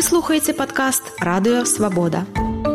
слухаеце падкаст «Радыё Свабода».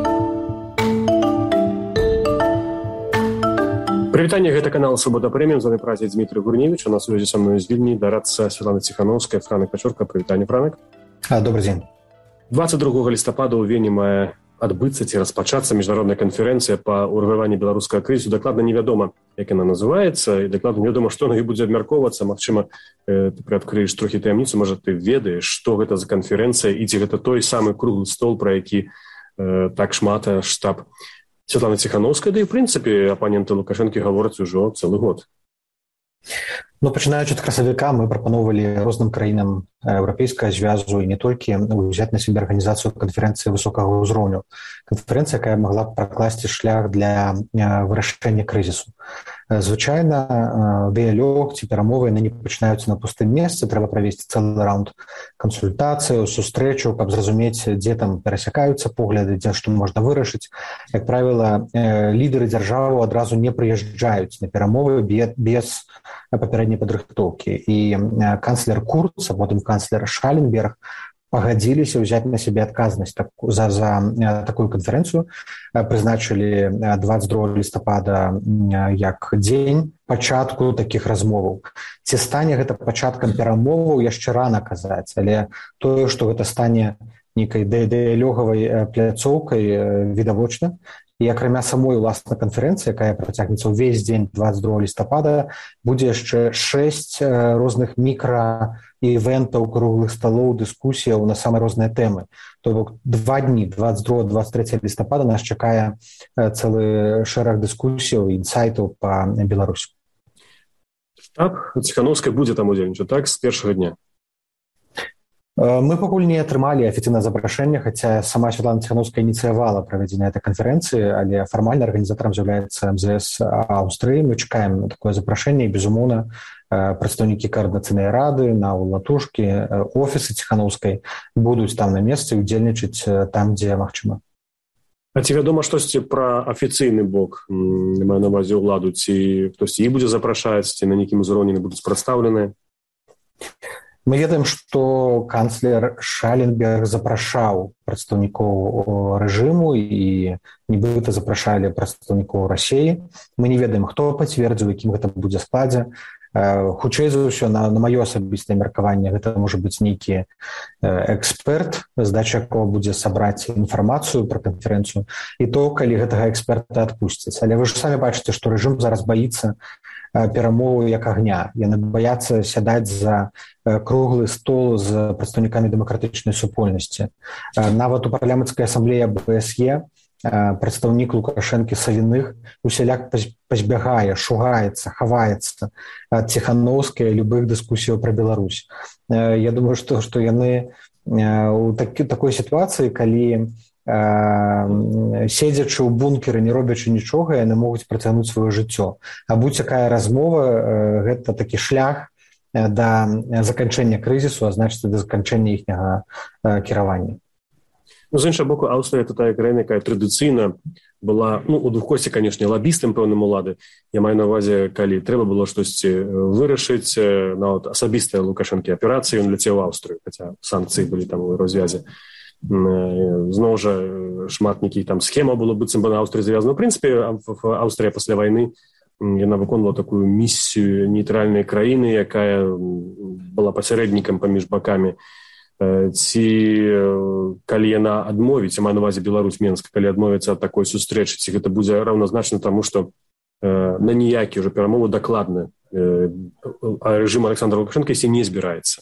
Прывітанне, гэта канал «Свабода Прэміум», з вами працуе Дмітрий Гурневич, у нас сувязі са мной з Вільні дарадца Светлана Ціхановская, Франак Пачорка. Прывітанне, Франак. Добрый дзень. 22 лістапада ў Вені мае адбыцца ці распачацца міжнародная канферэнцыя па ўрэгуляванні беларускага крызісу. Дакладна невядома, як яна называецца, і дакладна невядома, што на ёй будзе абмяркоўвацца. Магчыма, ты прыадкрыеш трохі таямніцу, можа, ты ведаеш, што гэта за канферэнцыя, і ці гэта той самы круглы стол, пра які так шмат штаб Светлана Ціхановская, да і, в прынцыпе, апаненты Лукашэнкі гавораць ужо цэлы год. Пачынаючы ад красавіка, мы прапановвалі розным краінам еўрапейскага звязу і не толькі ўзяць на сябе арганізацыю канферэнцыі высокага ўзроўню. Канферэнцыя, якая магла б пракласці шлях для вырашэння крызісу. Звычайна дыялог ці перамовы не пачынаюцца на пустым месцы, трэба правесці цэлы раунд кансультацыяў, сустрэчаў, каб зразумець, дзе там перасякаюцца погляды, дзе што можна вырашыць. Як правіла, лідары дзяржавы адразу не прыязджаюць на перамовы без папярэдняй падрыхтоўкі. І канцлер Курц, а потым канцлер Шаленберг пагадзіліся ўзяць на сябе адказнасць за такую канферэнцыю, прызначылі 22 лістапада як дзень пачатку такіх размоваў. Ці стане гэта пачаткам перамоваў, яшчэ рана казаць, але тое, што гэта стане нейкай дыялогавай пляцоўкай, відавочна. І акрамя самой уласна канферэнцыі, якая працягнецца ўвесь дзень 22 лістапада, будзе яшчэ 6 розных мікра-івентаў, круглых сталоў, дыскусіяў на самыя розныя тэмы. То бок 2 дні, 22-23 лістапада, нас чакае цэлы шэраг дыскусіяў і інсайтаў па Беларусі. Штаб Ціхановскай будзе там удзельнічаць, так, з першага дня? Мы пакуль не атрымалі афіцыйнае запрашэнне, хаця сама Светлана Ціхановская ініцыявала правядзенне этой канферэнцыі, але фармальна арганізатарам з'яўляецца МЗС Аўстрыі. Мы чакаем на такое запрашэнне і, безумоўна, прадстаўнікі каардынацыйнай рады, латушкі, офісы Ціхановскай будуць там на месцы удзельнічаць там, дзе магчыма. А ці вядома штосьці пра афіцыйны бок, маю на ўвазе ўладу, ці хтосьці іх будзе запрашаць, ці на нейкім узроўні будуць прадстаўленыя? Мы ведаем, што канцлер Шаленберг запрашаў прадстаўнікоў рэжыму і нібыта запрашалі прадстаўнікоў Расіі. Мы не ведаем, хто пацвердзіў, якім гэта будзе складзе. Хутчэй за ўсё, на маё асабістае меркаванне, гэта можа быць нейкі эксперт, задача якога будзе сабраць інфармацыю пра канферэнцыю, і то, калі гэтага эксперта адпусцяць. Але вы ж самі бачыце, што рэжым зараз баіцца перамовы як агня. Яны баяцца сядаць за круглы стол з прадстаўнікамі дэмакратычнай супольнасці. Нават у парламенцкай асамблеі АБСЕ прадстаўнік Лукашэнкі Савіных усяляк пазбягае, шугаецца, хаваецца ад Ціхановскай любых дыскусіяў пра Беларусь. Я думаю, што яны у такой сітуацыі, калі седзячы ў бункеры, не робячы нічога, яны могуць працягнуць сваё жыццё. А будь якая размова, гэта такі шлях да заканчэння крызісу, а значыць, да заканчэння іхняга кіравання. З іншага боку, Аўстрыя — это тая краіна, якая традыцыйна была, у двухкосці, канешне, лабістам пэўным улады. Я маю на ўвазе, калі трэба было штосьці вырашыць, нават асабістыя Лукашэнкі аперацыі, ён ляцеў у Аўстрыю, хаця санкцыі былі там у развязе. Зноў жа шмат нейкіх там схема было быццам бы на Аўстрыі завязана. В прынцыпе, Аўстрыя пасля вайны яна выконвала такую місію нейтральнай краіны, якая была пасярэднікам паміж бакамі. Ці калі яна адмовіць, маю на ўвазе Беларусь, Менск, калі адмовіцца ад такой сустрэчы, ці гэта будзе раўназначна таму, што на ніякія ўжо перамовы дакладна рэжым Александра Лукашэнка ісці не збіраецца.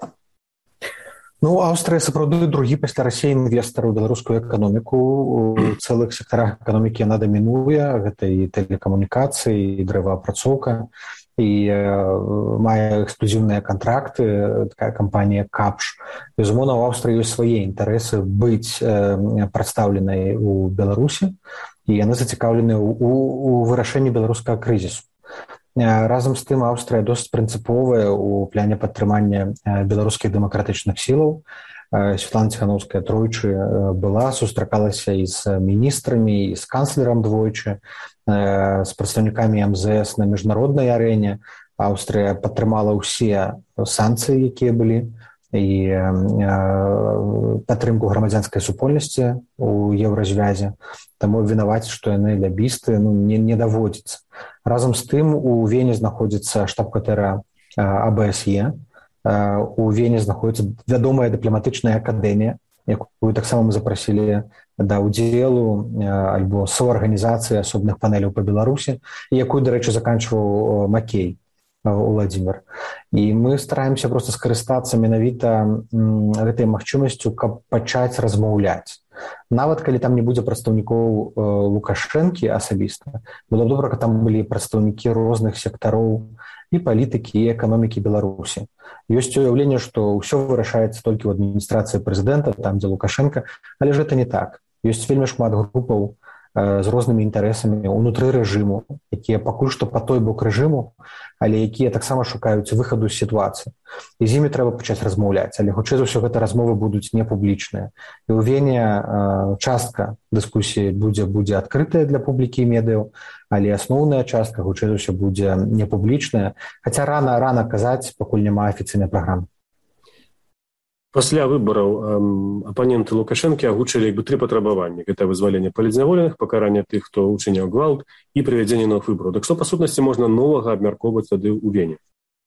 Аўстрыя сапраўды другі пасля Расіі інвестар у беларускую эканоміку. У цэлых сектарах эканомікі яна дамінуе, гэта і тэлекамунікацыі, і дрэваапрацоўка, і мае эксклюзіўныя кантракты, такая кампанія Капш. Безумоўна, у Аўстрыі ёсць свае інтарэсы быць прадстаўленай у Беларусі, і яны зацікаўленыя у вырашэнні беларускага крызісу. Разам з тым, Аўстрыя досыць прынцыповая ў пляне падтрымання беларускіх дэмакратычных сілаў. Светлана Ціхановская тройчы была, сустракалася і з міністрамі, і з канцлерам двойчы, з прадстаўнікамі МЗС на міжнароднай арэне. Аўстрыя падтрымала ўсе санкцыі, якія былі, і падтрымку грамадзянскай супольнасці у еўразвязе. Таму абвінаваціць, што яны лябісты, не даводзіцца. Разам з тым у Вене знаходзіцца штаб-кватэра АБСЕ, у Вене знаходзіцца вядомая дыпламатычная акадэмія, якую таксама мы запрасілі да ўдзелу альбо саўарганізацыі асобных панеляў па Беларусі, якую, дарэчы, заканчваў Макей Уладзімір. І мы стараемся проста скарыстацца менавіта гэтай магчымасцю, каб пачаць размаўляць. Нават калі там не будзе прадстаўнікоў Лукашэнкі асабіста, было б добра, каб там былі прадстаўнікі розных сектароў і палітыкі, і эканомікі Беларусі. Ёсць уяўленне, што ўсё вырашаецца толькі ў адміністрацыі прэзідэнта, там, дзе Лукашенко, але ж гэта не так. Ёсць вельмі шмат групаў з рознымі інтарэсамі ўнутры рэжыму, якія пакуль што па той бок рэжыму, але якія таксама шукаюць выхаду з сітуацыі. І з імі трэба пачаць размаўляць, але хутчэй за ўсё гэта размовы будуць непублічныя. І ў Вене частка дыскусіі будзе адкрытая для публікі і медыяў, але асноўная частка хутчэй за ўсё будзе непублічная, хаця рана казаць, пакуль няма афіцыйнай праграмы. Пасля выбараў апаненты Лукашэнкі агучылі 3 патрабаванні. Гэта вызваленне палітзняволеных, пакаранне тых, хто ўчыняў гвалт і правядзенне новых выбараў. Так што, па сутнасці, можна новага абмяркоўваць тады ў Вене?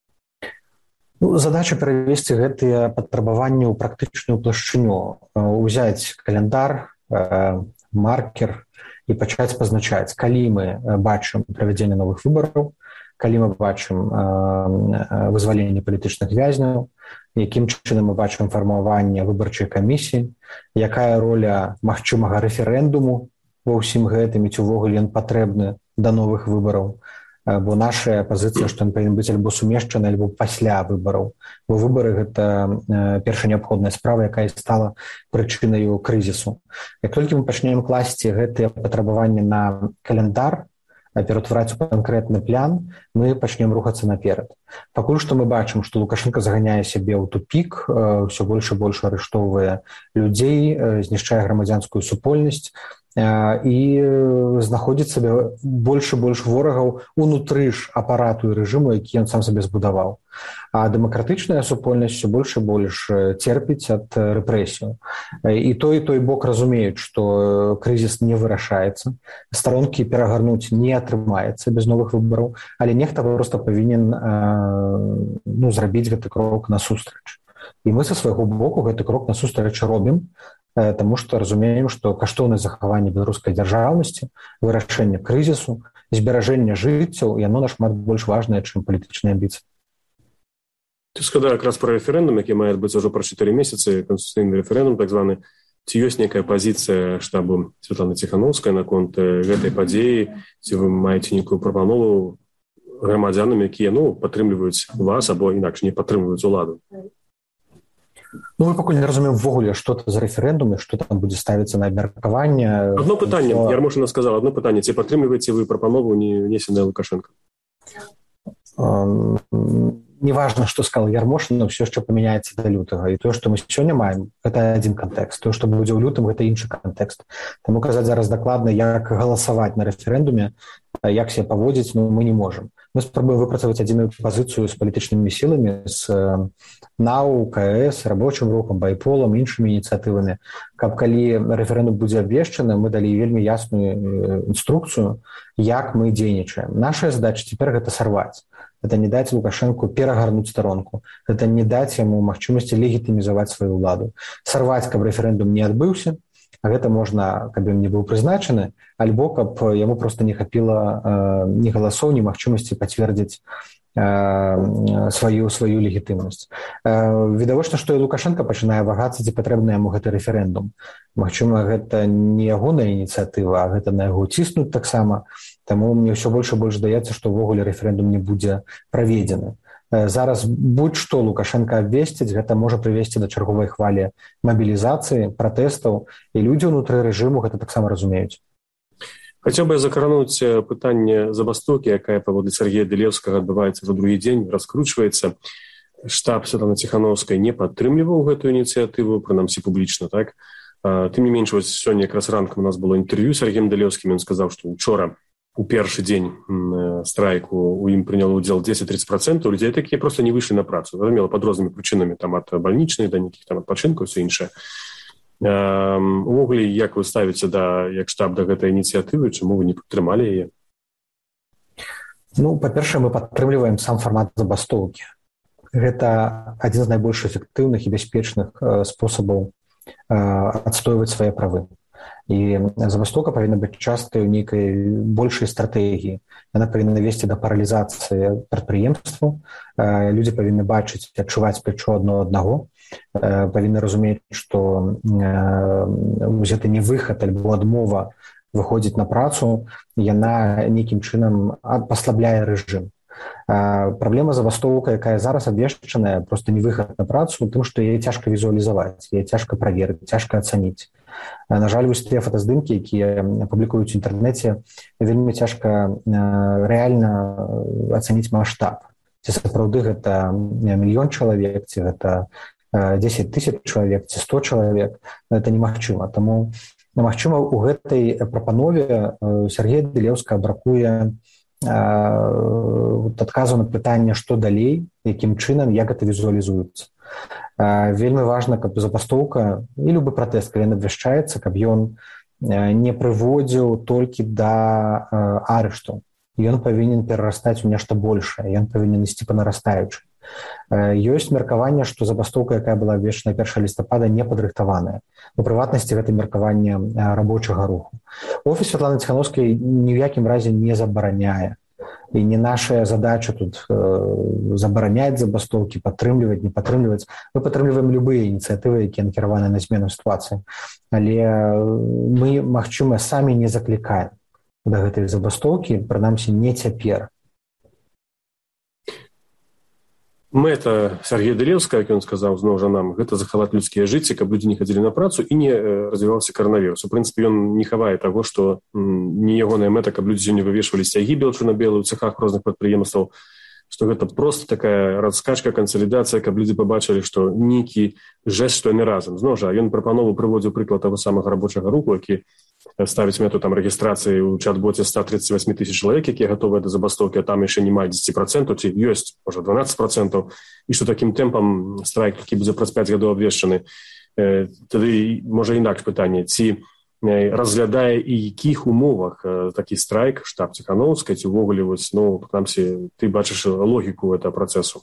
Задача перавесці гэтыя патрабаванні ў практычную плашчыню, узяць каляндар, маркер і пачаць пазначаць, калі мы бачым правядзенне новых выбараў, калі мы бачым вызваленне палітычных вязняў, якім чынам мы бачым фармаванне выбарчай камісіі, якая роля магчымага рэферэндуму ва ўсім гэтым, і ці ўвогуле ён патрэбны да новых выбараў. Бо наша пазіцыя, што ён павінен быць альбо сумешчаны, альбо пасля выбараў. Бо выбары – гэта першая неабходная справа, якая стала прычынаю крызісу. Як толькі мы пачнем класці гэтыя патрабаванні на каляндар, ператвараць у канкрэтны план, мы пачнем рухацца наперад. Пакуль што мы бачым, што Лукашенко заганяе сябе ў тупік, ўсё больш і больш арыштоўвае людзей, знішчае грамадзянскую супольнасць і знаходзіць сабе больш і больш ворагаў унутры ж апарату і рэжыму, які ён сам сабе збудаваў. А дэмакратычная супольнасць усё больш і больш церпіць ад рэпрэсіяў. І той бок разумеюць, што крызіс не вырашаецца, старонкі перагарнуць не атрымаецца без новых выбараў, але нехта проста павінен зрабіць гэты крок насустрач. І мы са свайго боку гэты крок насустрач робім, таму што разумеем, што каштоўнасць захавання беларускай дзяржаўнасці, вырашэння крызісу, зберажэння жыццяў, яно нашмат больш важнае, чым палітычныя амбіцыі. Ты сказаў якраз пра рэферэндум, які мае адбыцца ўжо праз 4 месяцы, канстытуцыйны рэферэндум, так званы. Ці ёсць нейкая пазіцыя штабу Святланы Ціханаўскай наконт гэтай падзеі? Ці вы маеце нейкую прапанову грамадзянам, якія падтрымліваюць вас або інакш не падтрымліваюць уладу? Мы пакуль не разумеем ввогуле, што это за рэферэндум і што там будзе ставіцца на абмеркаванне. Адно пытанне, Ярмошына сказала, адно пытанне, ці падтрымліваеце вы прапанову, не внесеную Лукашенко? Неважна, што сказала Ярмошына, ўсё яшчэ памяняецца да лютага. І тое, што мы сёння маем, гэта адзін кантэкст. Тое, што будзе ў лютым, гэта іншы кантэкст. Таму казаць зараз дакладна, як галасаваць на рэферэндуме, як себе паводзіць, мы не можам. Мы спрабуем выпрацаваць адзіную пазіцыю з палітычнымі сіламі, з НАУ, КС, рабочым рухам, байполам, іншымі ініцыятывамі, каб калі рэферэндум будзе абвешчаны, мы далі вельмі ясную інструкцыю, як мы дзейнічаем. Наша задача цяпер гэта сарваць. Гэта не даць Лукашэнку перагарнуць старонку. Гэта не даць яму магчымасці легітымізаваць сваю ўладу. Сарваць, каб рэферэндум не адбыўся, а гэта можна, каб ён не быў прызначаны, альбо каб яму проста не хапіла ні галасоў, ні магчымасці пацвердзіць сваю легітымнасць. Відавочна, што і Лукашенко пачынае вагацца, ці патрэбны яму гэты рэферэндум. Магчыма, гэта не ягоная ініцыятыва, а гэта на яго ціснуць таксама. Таму мне ўсё больш і больш здаецца, што ўвогуле рэферэндум не будзе праведзены. Зараз будь-што Лукашенко абвесціць, гэта можа прывесці да чарговай хвалі мабілізацыі, пратэстаў, і людзі ўнутры рэжыму гэта таксама разумеюць. Хацеў бы закрануць пытанне забастокі, якая паводле Сергея Дылеўскага адбываецца за другі дзень, раскручваецца. Штаб Святланы Ціханаўскай не падтрымліваў гэтую ініцыятыву, прынамсі публічна, так? Тым не менш, сёння якраз ранкам у нас было інтэрв'ю з Сергеем Дылеўскім, ён сказаў, што учора у першы дзень страйку у ім прыняло ўдзел 10-30%, людзей такія просто не выйшлі на працу. Зразумела, пад рознымі прычынамі, там ад бальнічных да нейкіх там адпачынкаў, усё іншае. Увогуле, як вы ставіце як штаб да гэтай ініцыятывы, чаму вы не падтрымалі яе? Ну, па-першае, мы падтрымліваем сам фармат забастоўкі. Гэта адзін з найбольш эфектыўных і бяспечных спосабаў адстойваць свае правы. І забастоўка павінна быць часткай нейкай большай стратэгіі. Яна павінна весці да паралізацыі прадпрыемстваў. Людзі павінны бачыць, адчуваць плечо адно аднаго. Павінны разумець, што гэта не выхад альбо адмова выходзіць на працу, яна нейкім чынам паслабляе рэжым. Праблема забастоўка, якая зараз абвешчаная, проста не выхад на працу, тым, што яе цяжка візуалізаваць, яе цяжка праверыць, цяжка ацаніць. На жаль, вось тыя фотаздымкі, якія публікуюць у інтэрнэце, вельмі цяжка рэальна ацаніць маштаб. Ці сапраўды гэта 1 мільён чалавек, ці гэта 10 000 чалавек, ці 100 чалавек, гэта немагчыма. Таму, магчыма, у гэтай прапанове Сергея Дылеўскага бракуе адказу на пытанне, што далей, якім чынам, як гэта візуалізуецца. Вельмі важна, каб забастоўка і любы пратэст, калі ён абвяшчаецца, каб ён не прыводзіў толькі да арышту. Ён павінен перарастаць у нешта большае, ён павінен ісці па нарастаючай. Ёсць меркаванне, што забастоўка, якая была абвешчана 1 лістапада, не падрыхтаваная. У прыватнасці гэта меркаванне рабочага руху. Офіс Святланы Ціхановскай ні ў якім разе не забараняе. І не наша задача тут забараняць забастоўкі, падтрымліваць, не падтрымліваць. Мы падтрымліваем любыя ініцыятывы, якія накіраваны на змену сітуацыі. Але мы, магчыма, самі не заклікаем да гэтай забастоўкі, прынамсі, не цяпер. Мэта Сергея Дылеўскага, як ён сказаў, зноў жа нам, гэта захаваць людскія жыцці, каб людзі не хадзілі на працу і не развіваўся каранавірус. У прынцыпе, ён не хавае таго, што не ягоная мэта, каб людзі не вывешвалі сцягі белчына-белыя ў цэхах розных прадпрыемстваў, што гэта проста такая раскачка, кансалідацыя, каб людзі пабачылі, што нейкі жэст, што яны разам. Зноў жа, ён прапанову прыводзіў прыклад таго самага рабочага руху, які ставіць мету там рэгістрацыі ў чат-боце 138 000 чалавек, якія гатовыя да забастоўкі, а там яшчэ не мае 10%, ці ёсць, можа, 12%, і што такім тэмпам страйк, які будзе праз 5 гадоў абвешчаны. Тады, можа, інакш пытанне, ці разглядае і якіх умовах такі страйк штаб Ціхановскай, ці ўвогуле, ты бачыш логіку гэтага працэсу?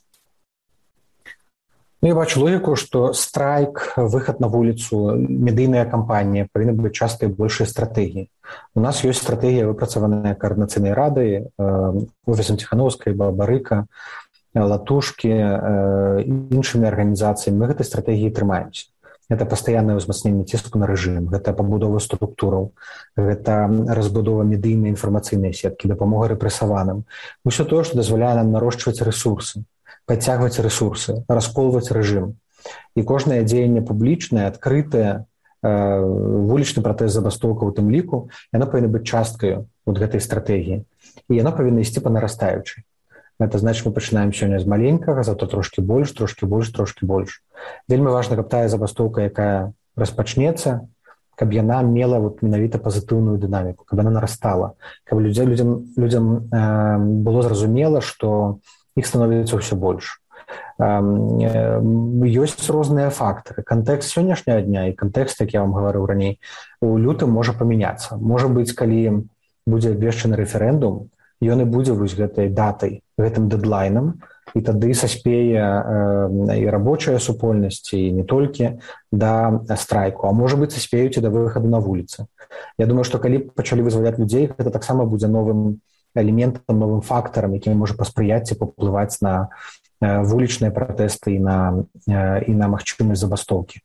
Я бачу логіку, што страйк, выхад на вуліцу, медыйная кампанія павінны быць часткай большай стратэгіі. У нас ёсць стратэгія, выпрацаваная каардынацыйнай радай, офісам Ціхановскай, Бабарыка, Латушкі, іншымі арганізацыямі. Мы гэтай стратэгіі трымаемся. Гэта пастаяннае ўзмацненне ціску на рэжым, гэта пабудова структураў, гэта разбудова медыйнай інфармацыйнай сеткі, дапамога рэпрэсаваным. Усё тое, што дазваляе нам нарошчваць рэсурсы, падцягваць рэсурсы, расколваць рэжым. І кожнае дзеянне публічнае, адкрытае, вулічны пратэст забастоўка ў тым ліку, яно павінна быць часткаю гэтай стратэгіі. І яно павінна ісці па нарастаючай. Гэта значыць, мы пачынаем сёння з маленькага, зато трошкі больш. Вельмі важна, каб тая забастоўка, якая распачнецца, каб яна мела менавіта пазітыўную дынаміку, каб яна нарастала, каб людзям было зразумела, што іх становіцца ўсё больш. Ёсць розныя фактары. Кантэкст сённяшняга дня і кантэкст, як я вам гаварыў раней, у лютым можа памяняцца. Можа быць, калі будзе абвешчаны рэферэндум, ён і будзе вось гэтай датай, гэтым дэдлайнам, і тады саспее і рабочая супольнасць, і не толькі да страйку, а можа быць, саспеюць і да выхаду на вуліцы. Я думаю, што калі пачалі вызваляць людзей, гэта таксама будзе новым элементам, новым фактарам, які можа паспрыяць і паўплываць на вулічныя пратэсты і на магчымасць забастоўкі.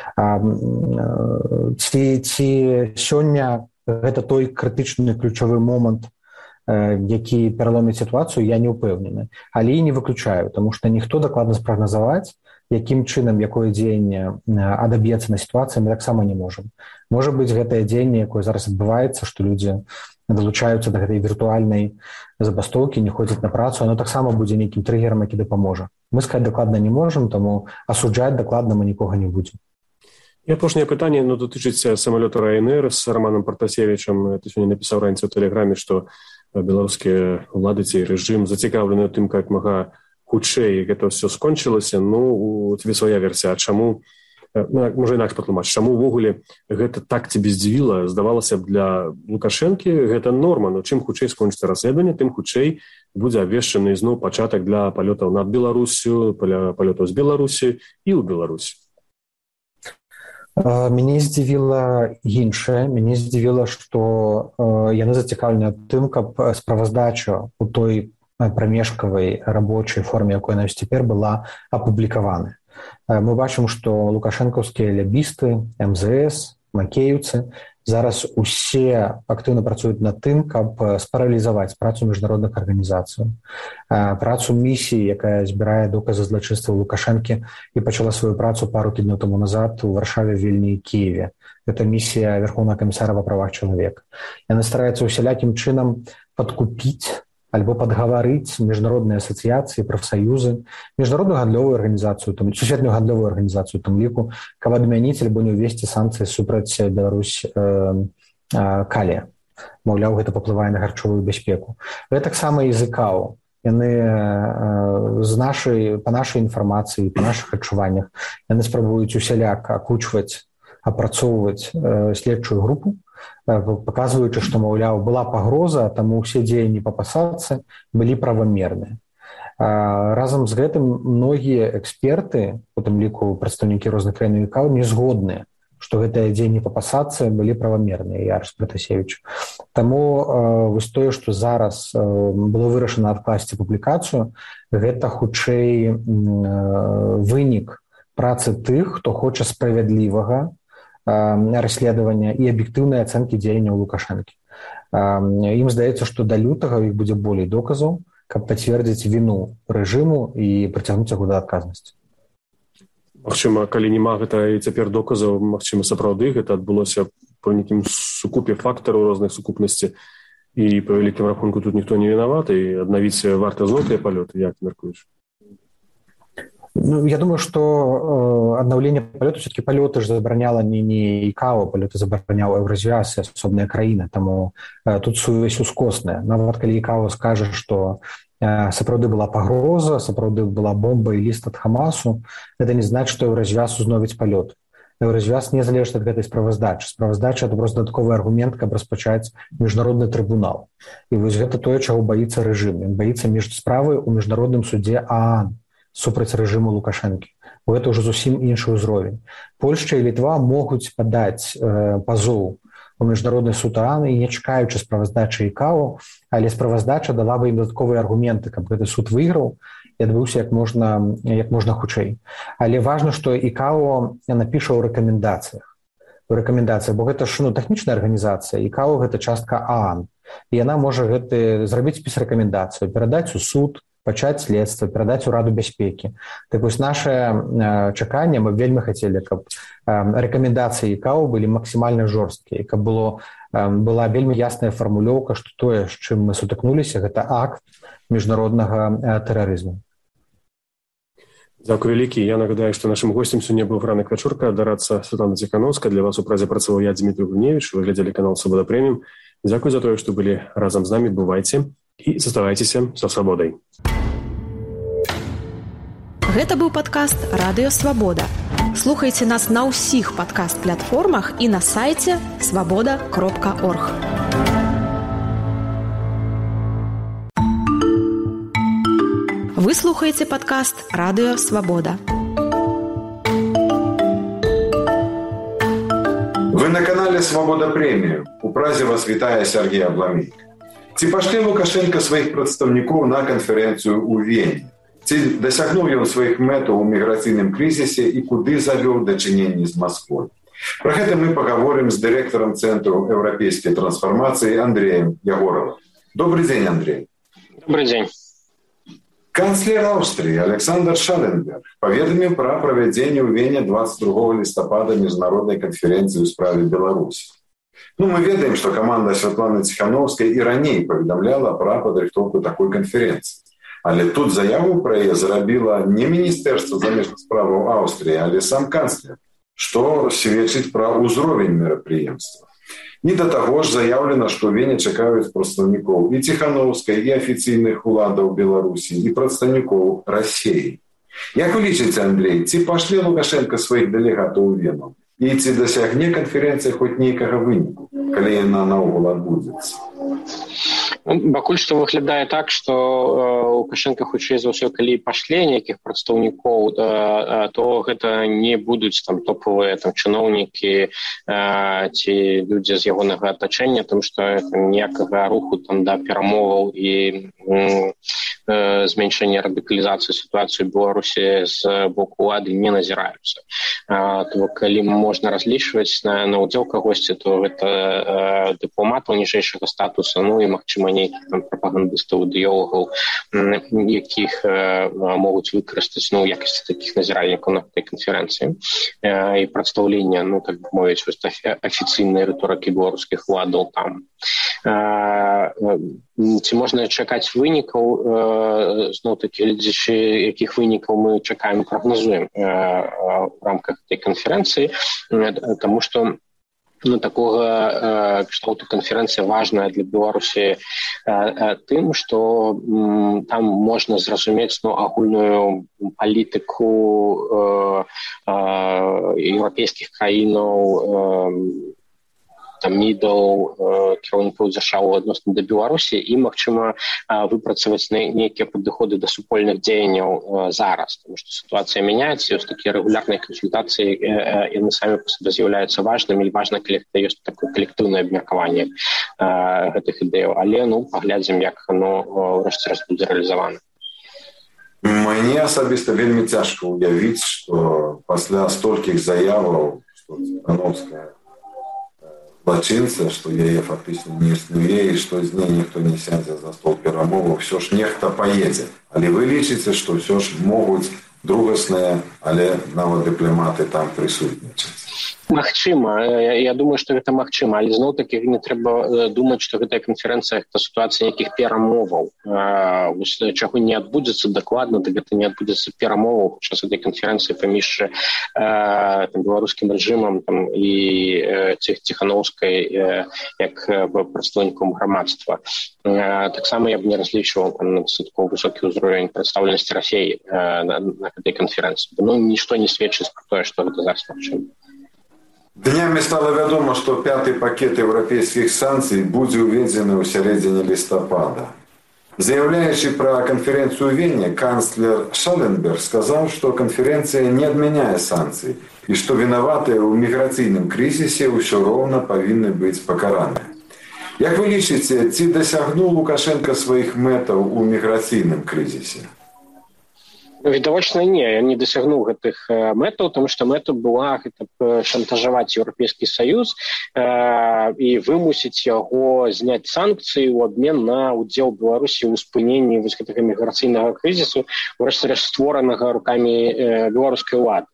Ці сёння гэта той крытычны ключавы момант, які пераломіць сітуацыю, я не ўпэўнены. Але і не выключаю, таму што ніхто дакладна спрагназаваць, якім чынам, якое дзеянне адаб'ецца на сітуацыі, мы таксама не можам. Можа быць, гэтае дзеянне, якое зараз адбываецца, што людзі далучаюцца да гэтай віртуальнай забастоўкі, не ходзяць на працу, оно таксама будзе нейкім трыгерам, які дапаможа. Мы сказаць дакладна не можам, таму асуджаць дакладна мы нікога не будзем. І апошняе пытанне датычыць самалёта РАНР з Романом Партасевічам. Ты сёння напісаў раніцай у тэлеграме, што беларускія ўлады ці рэжым зацікаўлены тым, как мага хутчэй гэта ўсё скончылася. Ну, у тебе свая версія, а чаму, можа інакш патлумач, чаму ўвогуле гэта так тебе здзівіла? Здавалася б, для Лукашэнкі гэта норма, но чым хутчэй скончыцца расследаванне, тым хутчэй будзе абвешчаны зноў пачатак для палётаў над Беларусю, палётаў з Беларусі і ў Беларусі. Мяне здзівіла іншае. Мяне здзівіла, што яны зацікаўлены тым, каб справаздача ў той прамежкавай рабочай форме, якой яна цяпер была апублікавана. Мы бачым, што лукашэнкаўскія лябісты, МЗС, макеевцы зараз усе актыўна працуюць над тым, каб спаралізаваць працу міжнародных арганізацый, працу місіі, якая збірае доказы злачынстваў Лукашэнкі і пачала сваю працу пару тыдняў таму назад у Варшаве, Вільні і Кіеве. Гэта місія Верховнага камісара па правах чалавека. Яны стараюцца ўсялякім чынам падкупіць альбо падгаварыць міжнародныя асацыяцыі, прафсаюзы, міжнародную гандлёвую арганізацыю, сусветную гандлёвую арганізацыю, тым ліку, каб адмяніць альбо не ўвесці санкцыі супраць Беларусь калія. Маўляў, гэта паплывае на харчовую бяспеку. Гэта таксама і з ІКАО. Яны па нашай інфармацыі, па нашых адчуваннях, яны спрабуюць усяляк акучваць, апрацоўваць следчую групу, паказваючы, што, маўляў, была пагроза, таму ўсе дзеянні па пасадцы былі правамерныя. Разам з гэтым многія эксперты, у тым ліку прадстаўнікі розных краін ІКАО, не згодныя, што гэтыя дзеянні па пасадцы былі правамерныя, Ярос Пратасевіч. Таму вось тое, што зараз было вырашана адкласці публікацыю, гэта хутчэй вынік працы тых, хто хоча справядлівага расследавання і аб'ектыўнай ацэнкі дзеянняў Лукашэнкі. Ім здаецца, што да лютага іх будзе болей доказаў, каб пацвердзіць віну рэжыму і прыцягнуць яго да адказнасці. Магчыма, калі няма гэта і цяпер доказаў, магчыма, сапраўды гэта адбылося па нейкім сукупе фактараў розных сукупнасці і па вялікім рахунку тут ніхто не вінаваты і аднавіць варта зноў тыя палёты, як мяркуеш? Ну, я думаю, што аднаўленне палёту, все-таки палёты ж забараняла не ІКАО, палёты забараняў Еўразвяз і асобныя краіны, таму тут сувязь ускосная. Нават калі ІКАО скажа, што сапраўды была пагроза, сапраўды была бомба і ліст ад Хамасу, гэта не значыць, што Еўразвяз узновіць палёт. Еўразвяз не залежыць ад гэтай справаздачы. Справаздача – это просто дадатковы аргумент, каб распачаць міжнародны трыбунал. І вось гэта тое, чаго баіцца рэжым. Ён баіцца справы ў міжнародным судзе ААН супраць рэжыму Лукашэнкі. Гэта ўжо зусім іншы ўзровень. Польшча і Літва могуць падаць пазоў у міжнародны суд ААН і не чакаючы справаздачы ІКАО, але справаздача дала бы ім дадатковыя аргументы, каб гэты суд выйграў і адбыўся як можна хутчэй. Але важна, што ІКАО напіша ў рэкамендацыях. Бо гэта ж тэхнічная арганізацыя, ІКАО гэта частка ААН. І яна можа зрабіць спіс рэкамендацый, перадаць у суд, пачаць следства, перадаць у Раду бяспекі. Так вось наше чаканне, мы вельмі хацелі, каб рэкамендацыі ІКАО былі максімальна жорсткія, каб была вельмі ясная фармулёўка, што тое, з чым мы сутыкнуліся, гэта акт міжнароднага тэрарызму. Дзякуй вялікі. Я нагадаю, што нашым госцем сёння быў Ранак Вячурка, дарадца Святлана Ціханаўская. Для вас у празе працаваў я, Дмітрий Гуневіч. Вы глядзелі канал Свабода Прэміум. Дзякуй за тое, што былі разам з намі. Бывайце і заставайцеся са свабодай. Гэта быў падкаст «Радыё Свабода». Слухайце нас на ўсіх падкаст-платформах і на сайце swaboda.org. Вы слухаеце падкаст «Радыё Свабода». Вы на канале «Свабода Прэміум». У празе вас вітае Сергей Абламейка. Ці пашлі Лукашенко сваіх прадстаўнікоў на канферэнцыю ў Вене? Ці дасягнуў ён сваіх мэтаў у міграцыйным крызісе і куды завёў дачыненні з Масквой? Пра гэта мы паговорым з дырэктарам Цэнтру еўрапейскай трансфармацыі Андреем Ягоровым. Добрый дзень, Андрей. Добрый дзень. Канцлер Аўстрыі Александр Шалленберг паведаміў пра правядзенне ў Вене 22 лістапада міжнароднай канферэнцыі ў справе Беларусі. Мы ведаем, што каманда Святланы Ціханаўскай і раней паведамляла пра падрыхтоўку такой канферэнцыі. Але тут заяву пра яе зрабіла не Міністэрства замежных справаў Аўстрыі, але сам канцлер, што сведчыць пра ўзровень мерапрыемства. І да таго ж заяўлена, што Вене чакаюць прадстаўнікоў і Ціханаўскай, і афіцыйных уладаў Беларусі, і прадстаўнікоў Расіі. Як вы лічыце, Андрей, ці пашле Лукашенко сваіх дэлегатаў у Вену? І ці дасягне канферэнцыя хоць нейкага выніку, калі яна наогул адбудзецца? Пакуль што выглядае так, што Лукашенко хутчэй за ўсё, калі пашле нейкіх прадстаўнікоў, то гэта не будуць там топавыя там чыноўнікі ці людзі з ягонага атачэння, тому што ніякага руху там да перамоваў і зменшэння радыкалізацыі сітуацыі ў Беларусі з боку улады не назіраюцца. То калі можна разлічваць на ўдзел кагосьці, то гэта дыпламатаў ніжэйшага статуса, ну і магчыма нейкіх там прапагандыстаў, ідэолагаў, якіх могуць выкарыстаць у якасці такіх назіральнікаў на гэтай канферэнцыі і прадстаўлення, ну так бы мовіць, афіцыйнай рыторыкі беларускіх уладаў там. Ці можна чакаць вынікаў, зноў-такі глядзячы, якіх вынікаў мы чакаем і прагназуем у рамках гэтай канферэнцыі, таму што такога кшталту канферэнцыя важная для Беларусі тым, што там можна зразумець агульную палітыку еўрапейскіх краінаў, мідаў, кіраўнікаў дзяржаў адносна да Беларусі і, магчыма, выпрацаваць нейкія падыходы да супольных дзеянняў зараз, тому што сітуацыя мяняецца, ёсць такія рэгулярныя кансультацыі, яны самі па сабе з'яўляюцца важнымі, і важна, калі ёсць такое калектыўнае абмеркаванне гэтых ідэяў, але паглядзім, як оно ўрэшце раз будзе рэалізавана. Мне асабіста вельмі цяжка ўявіць, што пасля столькіх заяваў, што Ціханаўская злачынца, што яе фактычна не існуе і што з ней ніхто не сядзе за стол перамоваў, ўсё ж нехта паедзе. Але вы лічыце, што ўсё ж могуць другасныя, але нават дыпламаты там прысутнічаць? Магчыма, я думаю, што гэта магчыма, але зноў-такі не трэба думаць, што гэтая канферэнцыя гэта сітуацыя нейкіх перамоваў. Чаго не адбудзецца дакладна, так гэта не адбудзецца перамоваў падчас гэтай канферэнцыі паміж беларускім рэжымам і Ціханаўскай як прадстаўніком грамадства. Таксама я б не разлічваў на дастаткова высокі ўзровень прадстаўленасці Расіі на гэтай канферэнцыі. Нішто не сведчыць пра тое, што гэта зараз магчыма. Днямі стала вядома, што 5-й пакет еўрапейскіх санкцый будзе ўведзены ў сярэдзіне лістапада. Заяўляючы пра канферэнцыю ў Вене, канцлер Шаленберг сказаў, што канферэнцыя не адмяняе санкцый і што вінаватыя ў міграцыйным крызісе ўсё роўна павінны быць пакараныя. Як вы лічыце, ці дасягнуў Лукашенко сваіх мэтаў у міграцыйным крызісе? Відавочна не дасягнуў гэтых мэтаў, тому што мэта была шантажаваць Еўрапейскі Саюз і вымусіць яго зняць санкцыі ў абмен на ўдзел Беларусі ў спыненні гэтага міграцыйнага крызісу, урэшце-рэшт створанага рукамі беларускай улады.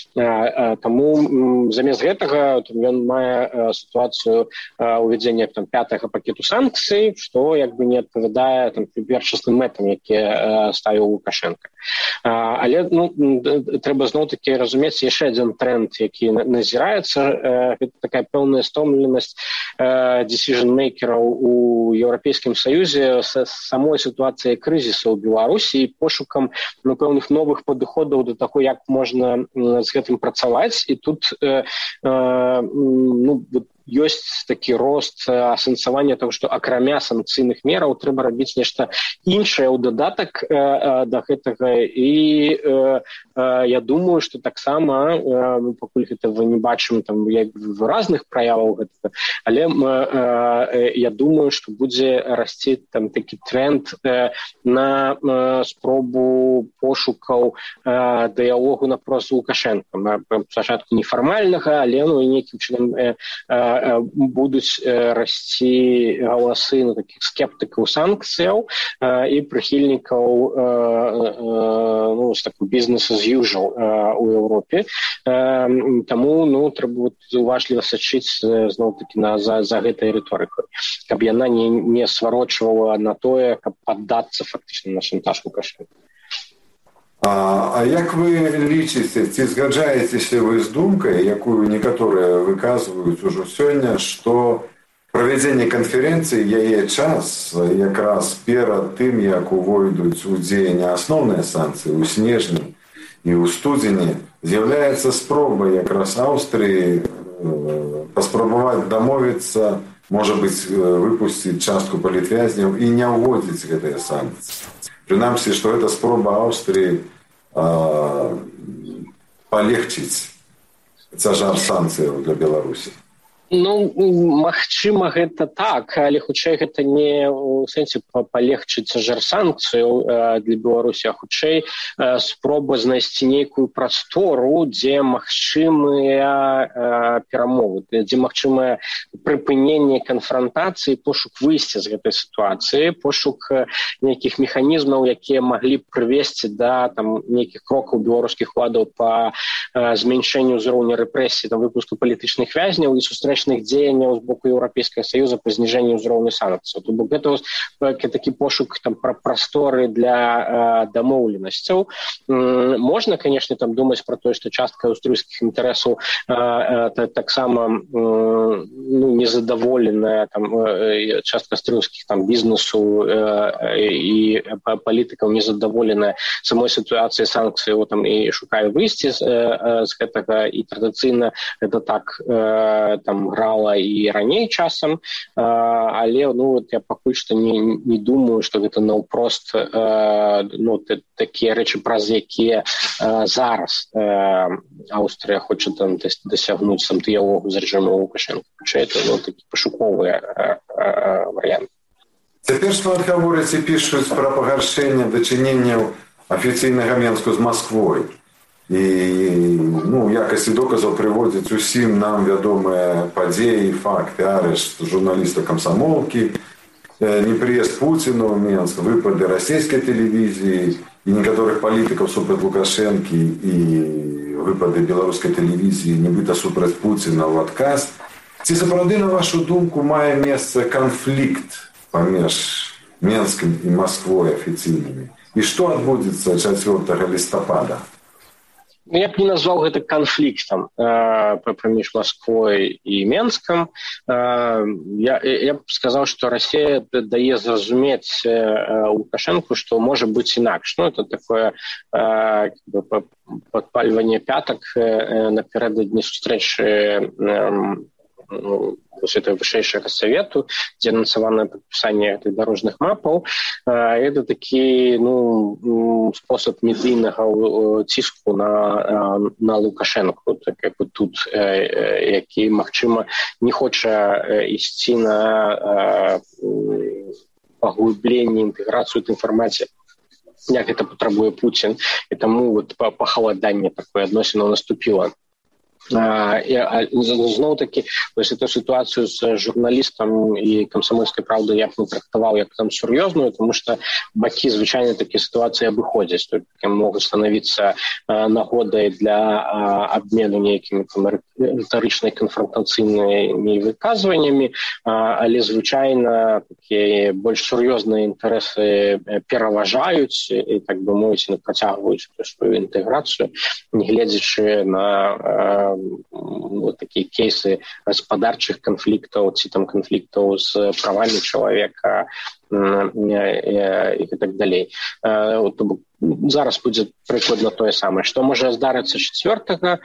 Таму замест гэтага ён мае сітуацыю ўвядзення 5-го пакету санкцый, што не адпавядае першасным мэтам, якія ставіў Лукашенко. Але трэба зноў-такі разумець яшчэ адзін тренд, які назіраецца. Гэта такая пэўная стомленасць decision-мейкераў у Еўрапейскім Саюзе з самой сітуацыяй крызісу ў Беларусі і пошукам пэўных новых падыходаў да таго, як можна з гэтым працаваць. І тут ёсць такі рост асэнсавання того, што акрамя санкцыйных мераў трэба рабіць нешта іншае ў дадатак да гэтага. І я думаю, што таксама, пакуль гэтага не бачым выразных праяваў гэтага, але я думаю, што будзе расці такі тренд на спробу пошукаў дыялогу напрост з Лукашенко. Спачатку нефармальнага, але нейкім чынам будуць расці галасы такіх скептыкаў санкцыяў і прыхільнікаў бізнес as usual у Еўропе. Таму трэба уважліва сачыць зноў-такі за гэтай рыторыкай, каб яна не сварочвала на тое, каб паддацца фактычна на шантаж Лукашенко. А як вы лічыце, ці згаджаецеся вы з думкай, якую некаторыя выказваюць ужо сёння, што правядзенне канферэнцыі, яе час якраз перад тым, як увойдуць у дзеянне асноўныя санкцыі ў снежні і ў студзені, з'яўляецца спробай якраз Аўстрыі паспрабаваць дамовіцца, можа быць, выпусціць частку палітвязняў і не ўводзіць гэтыя санкцыі. Прынамсі, што гэта спроба Аўстрыі палегчыць цяжар санкцыяў для Беларусі. Ну, магчыма, гэта так, але хутчэй гэта не ў сэнсе палегчыць цяжар санкцыяў для Беларусі, а хутчэй спроба знайсці нейкую прастору, дзе магчымыя перамовы, дзе магчымае прыпыненне канфрантацыі, пошук выйсця з гэтай сітуацыі, пошук нейкіх механізмаў, якія маглі б прывесці да нейкіх крокаў беларускіх уладаў па змяншэнню ўзроўня рэпрэсій, выпуску палітычных вязняў і сустрэч дзеянняў з боку Еўрапейскага Саюза па зніжэнні ўзроўню санкцыяў. То бок гэта такі пошук прасторы для дамоўленасцяў. Можна, канешне, думаць пра тое, што частка аўстрыйскіх інтарэсаў таксама незадаволеная, частка аўстрыйскіх бізнесу і палітыкаў незадаволеная самой сітуацыяй санкцыяў і шукае выйсці з гэтага, і традыцыйна гэта так грала і раней часам, але я пакуль што не думаю, што гэта наўпрост такія рэчы, праз якія зараз Аўстрыя хоча дасягнуць дыялогу з рэжымам Лукашэнка. Это такі пашуковы варыянт. Цяпер шмат гавораць і пішуць пра пагаршэнне дачыненняў афіцыйнага Менску з Масквой. І якасці доказаў прыводзяць усім нам вядомыя падзеі, факты, арышт журналіста-камсамолкі, непрыезд Пуціна ў Менск, выпады расійскай тэлевізіі і некаторых палітыкаў супраць Лукашэнкі і выпады беларускай тэлевізіі нібыта супраць Пуціна ў адказ. Ці сапраўды, на вашу думку, мае месца канфлікт паміж Менскам і Масквой афіцыйнымі? І што адбудзецца 4 лістапада? Я б не назваў гэта канфліктам паміж Масквой і Менскам. Я б сказаў, што Расія дае зразумець Лукашэнку, што можа быць інакш. Это такое падпальванне пятак напярэдадні сустрэчы вышэйшага савету, дзе анансаванае падпісанне гэтых дарожных мапаў. Это такі спосаб медыйнага ціску на Лукашэнку, тут, які, магчыма, не хоча ісці на паглыбленне інтэграцыю інфармацыі, як гэта патрабуе Пуцін, і таму пахаладанне такое адносінаў наступіла. Зноў-такі, эту сітуацыю з журналістам і камсамольскай праўдай я б не трактаваў як сур'ёзную, тому што бакі звычайна такія сітуацыі абыходзяць, могуць станавіцца нагодай для абмену нейкімі рытарычнай канфрантацыйнымі выказваннямі, але звычайна такія больш сур'ёзныя інтарэсы пераважаюць і, так бы мовіць, працягваюць сваю інтэграцыю, нягледзячы на такія кейсы гаспадарчых канфліктаў ці канфліктаў з правамі чалавека і так далей. Зараз будзе прыкладна тое самае. Што можа здарыцца 4-го?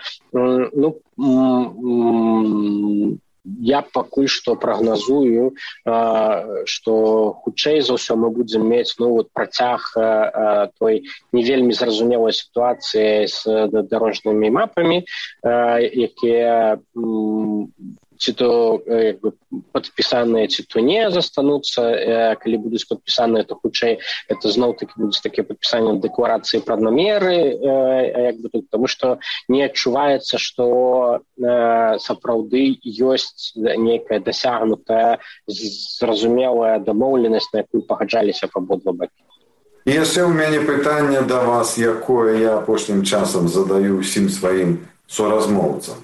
Я пакуль што прагназую, што хутчэй за ўсё мы будзем мець працяг той не вельмі зразумелай сітуацыі з дарожнымі мапамі, якія ці то падпісаныя, ці то не застануцца. Калі будуць падпісаныя, то хутчэй это зноў-такі будуць такія падпісанні дэкларацыі пра намеры, тому што не адчуваецца, што сапраўды ёсць нейкая дасягнутая зразумелая дамоўленасць, на якую пагаджаліся абодва бакі. І яшчэ ў мяне пытанне да вас, якое я апошнім часам задаю ўсім сваім суразмоўцам.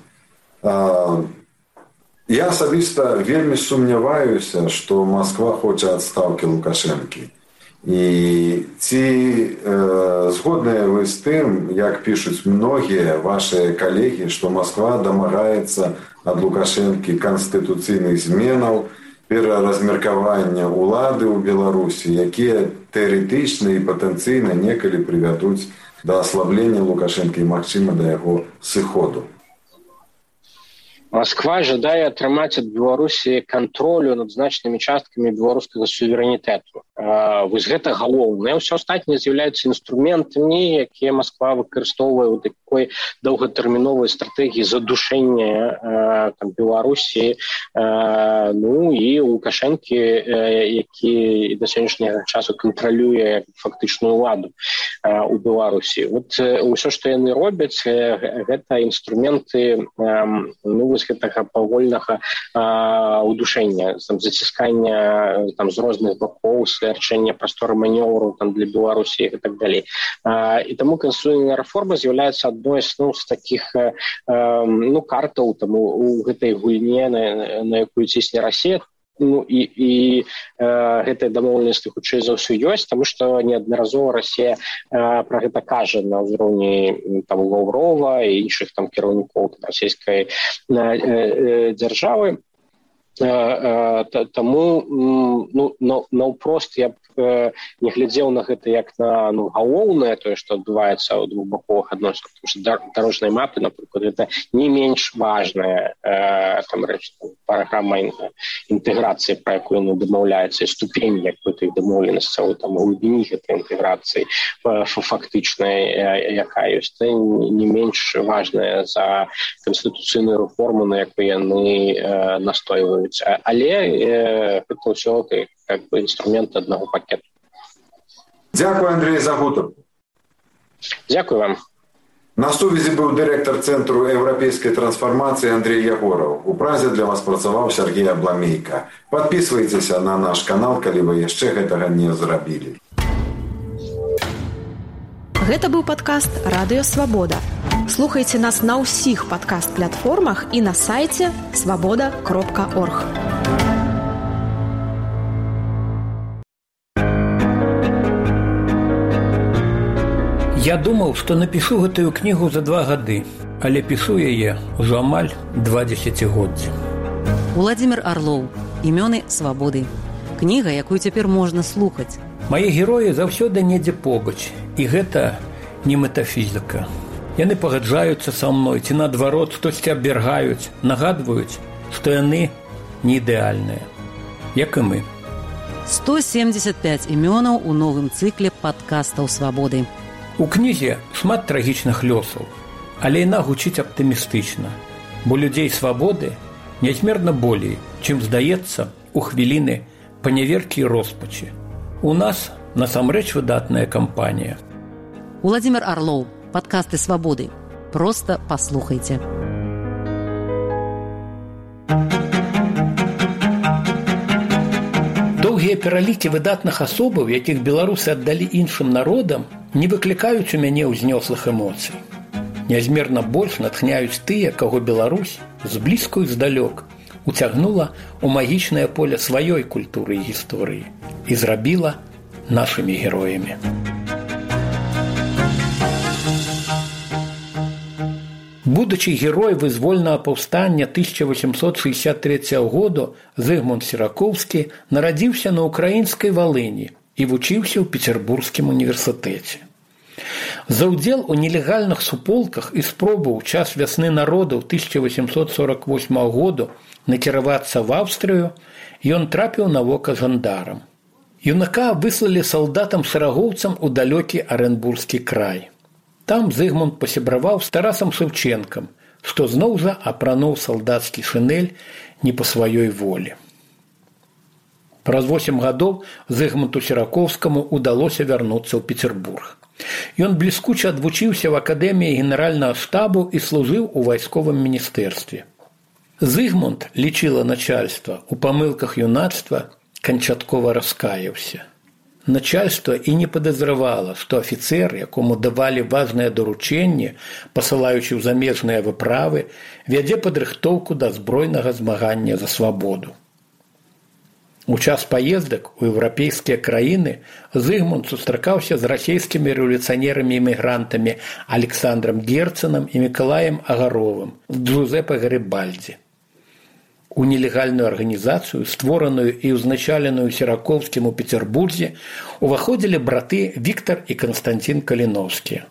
Я асабіста вельмі сумняваюся, што Масква хоча адстаўкі Лукашэнкі. І ці згодныя вы з тым, як пішуць многія вашыя калегі, што Москва дамагаецца ад Лукашэнкі канстытуцыйных зменаў, пераразмеркавання ўлады ў Беларусі, якія тэарэтычна і патэнцыйна некалі прывядуць да аслаблення Лукашэнкі і, магчыма, да яго сыходу. Москва жадае атрымаць ад Беларусі кантролю над значнымі часткамі беларускага суверэнітэту. Вось гэта галоўнае. Ўсё астатняе з'яўляюцца інструментамі, якія Москва выкарыстоўвае ў такой доўгатэрміновай стратэгіі задушэння Беларусі, ну і Лукашэнкі, які да сённяшняга часу кантралюе фактычную ўладу ў Беларусі. Вот ўсё, што яны робяць, гэта інструменты, ну, гэтага павольнага удушэння, заціскання з розных бакоў, свярчэння прасторы манёвру для Беларусі і так далей. І таму канстытуцыйная рэформа з'яўляецца адной з такіх картаў у гэтай гульне, на якую цісне Расія. Ну і гэтыя дамоўленасці хутчэй за ўсё ёсць, таму што неаднаразова Расія пра гэта кажа на ўзроўні Лаўрова і іншых кіраўнікоў расійскай дзяржавы. Таму наўпрост я б не глядзеў на гэта як на галоўнае тое, што адбываецца ў двухбаковых адносінах, тому што дарожныя мапы, напрыклад, гэта не менш важная праграма інтэграцыі, пра якую яны дамаўляюцца, і ступень якой-то дамоўленасцяў глыбіні гэтай інтэграцыі фактычнай, якая ёсць, не менш важная за канстытуцыйную рэформу, на якой яны настойваюць. Але гэта ўсё інструмент аднаго пакету. Дзякуй, Андрей, за гутарку. Дзякуй вам. На сувязі быў дырэктар Цэнтру еўрапейскай трансфармацыі Андрей Ягораў. У Празе для вас працаваў Сергей Абламейка. Падпісвайцеся на наш канал, калі вы яшчэ гэтага не зрабілі. Гэта быў падкаст «Радыё Свабода». Слухайце нас на ўсіх падкаст-платформах і на сайце свабода.орг. Я думаў, што напішу гэтую кнігу за 2 гады, але пішу яе ўжо амаль 2 дзесяцігоддзі. Уладзімір Арлоў. Імёны свабоды. Кніга, якую цяпер можна слухаць. Мае героі заўсёды недзе побач, і гэта не метафізіка. Яны пагаджаюцца са мной, ці наадварот, штосьці абвяргаюць, нагадваюць, што яны не ідэальныя, як і мы. 175 імёнаў у новым цыкле падкастаў свабоды. У кнізе шмат трагічных лёсаў, але яна гучыць аптымістычна, бо людзей свабоды нязмерна болей, чым здаецца у хвіліны паняверкі і роспачы. У нас насамрэч выдатная кампанія. Уладзімір Арлоў. Падкасты свабоды. Проста паслухайце. Доўгія пералікі выдатных асобаў, якіх беларусы аддалі іншым народам, не выклікаюць у мяне ўзнёслых эмоцый. Нязмерна больш натхняюць тыя, каго Беларусь зблізку і здалёк уцягнула ў магічнае поле сваёй культуры і гісторыі і зрабіла нашымі героямі. Будучы герой вызвольнага паўстання 1863 году, Зыгмунд Сіракоўскі нарадзіўся на украінскай Валыні і вучыўся ў Пецярбургскім універсітэце. За ўдзел у нелегальных суполках і спробаў у час вясны народаў 1848 году накіравацца в Аўстрыю, ён трапіў на вока жандарам. Юнака выслалі салдатам-шэрагоўцам у далёкі Арэнбургскі край. Там Зыгмунд пасябраваў з Тарасам Шэўчэнкам, што зноў жа апрануў салдацкі шынель не па сваёй волі. Праз 8 гадоў Зыгмунду Сіракоўскаму удалося вярнуцца ў Пецярбург. Ён бліскуча адвучыўся в Акадэміі генеральнага штабу і служыў у вайсковым міністэрстве. Зыгмунд, лічыла начальства, у памылках юнацтва канчаткова раскаяўся. Начальство і не падазравала, што афіцэр, якому давалі важныя даручэнні, пасылаючы ў замежныя выправы, вядзе падрыхтоўку да збройнага змагання за свабоду. У час паездак у еўрапейскія краіны Зыгмунд сустракаўся з расійскімі рэвалюцыянерамі-эмігрантамі Александром Герценам і Мікалаем Агаровым з Джузеппе Гарибальдзі. У нелегальную арганізацыю, створаную і ўзначаленую Сіракоўскім у Петербурзе, уваходзілі браты Віктар і Канстантин Каліноўскія.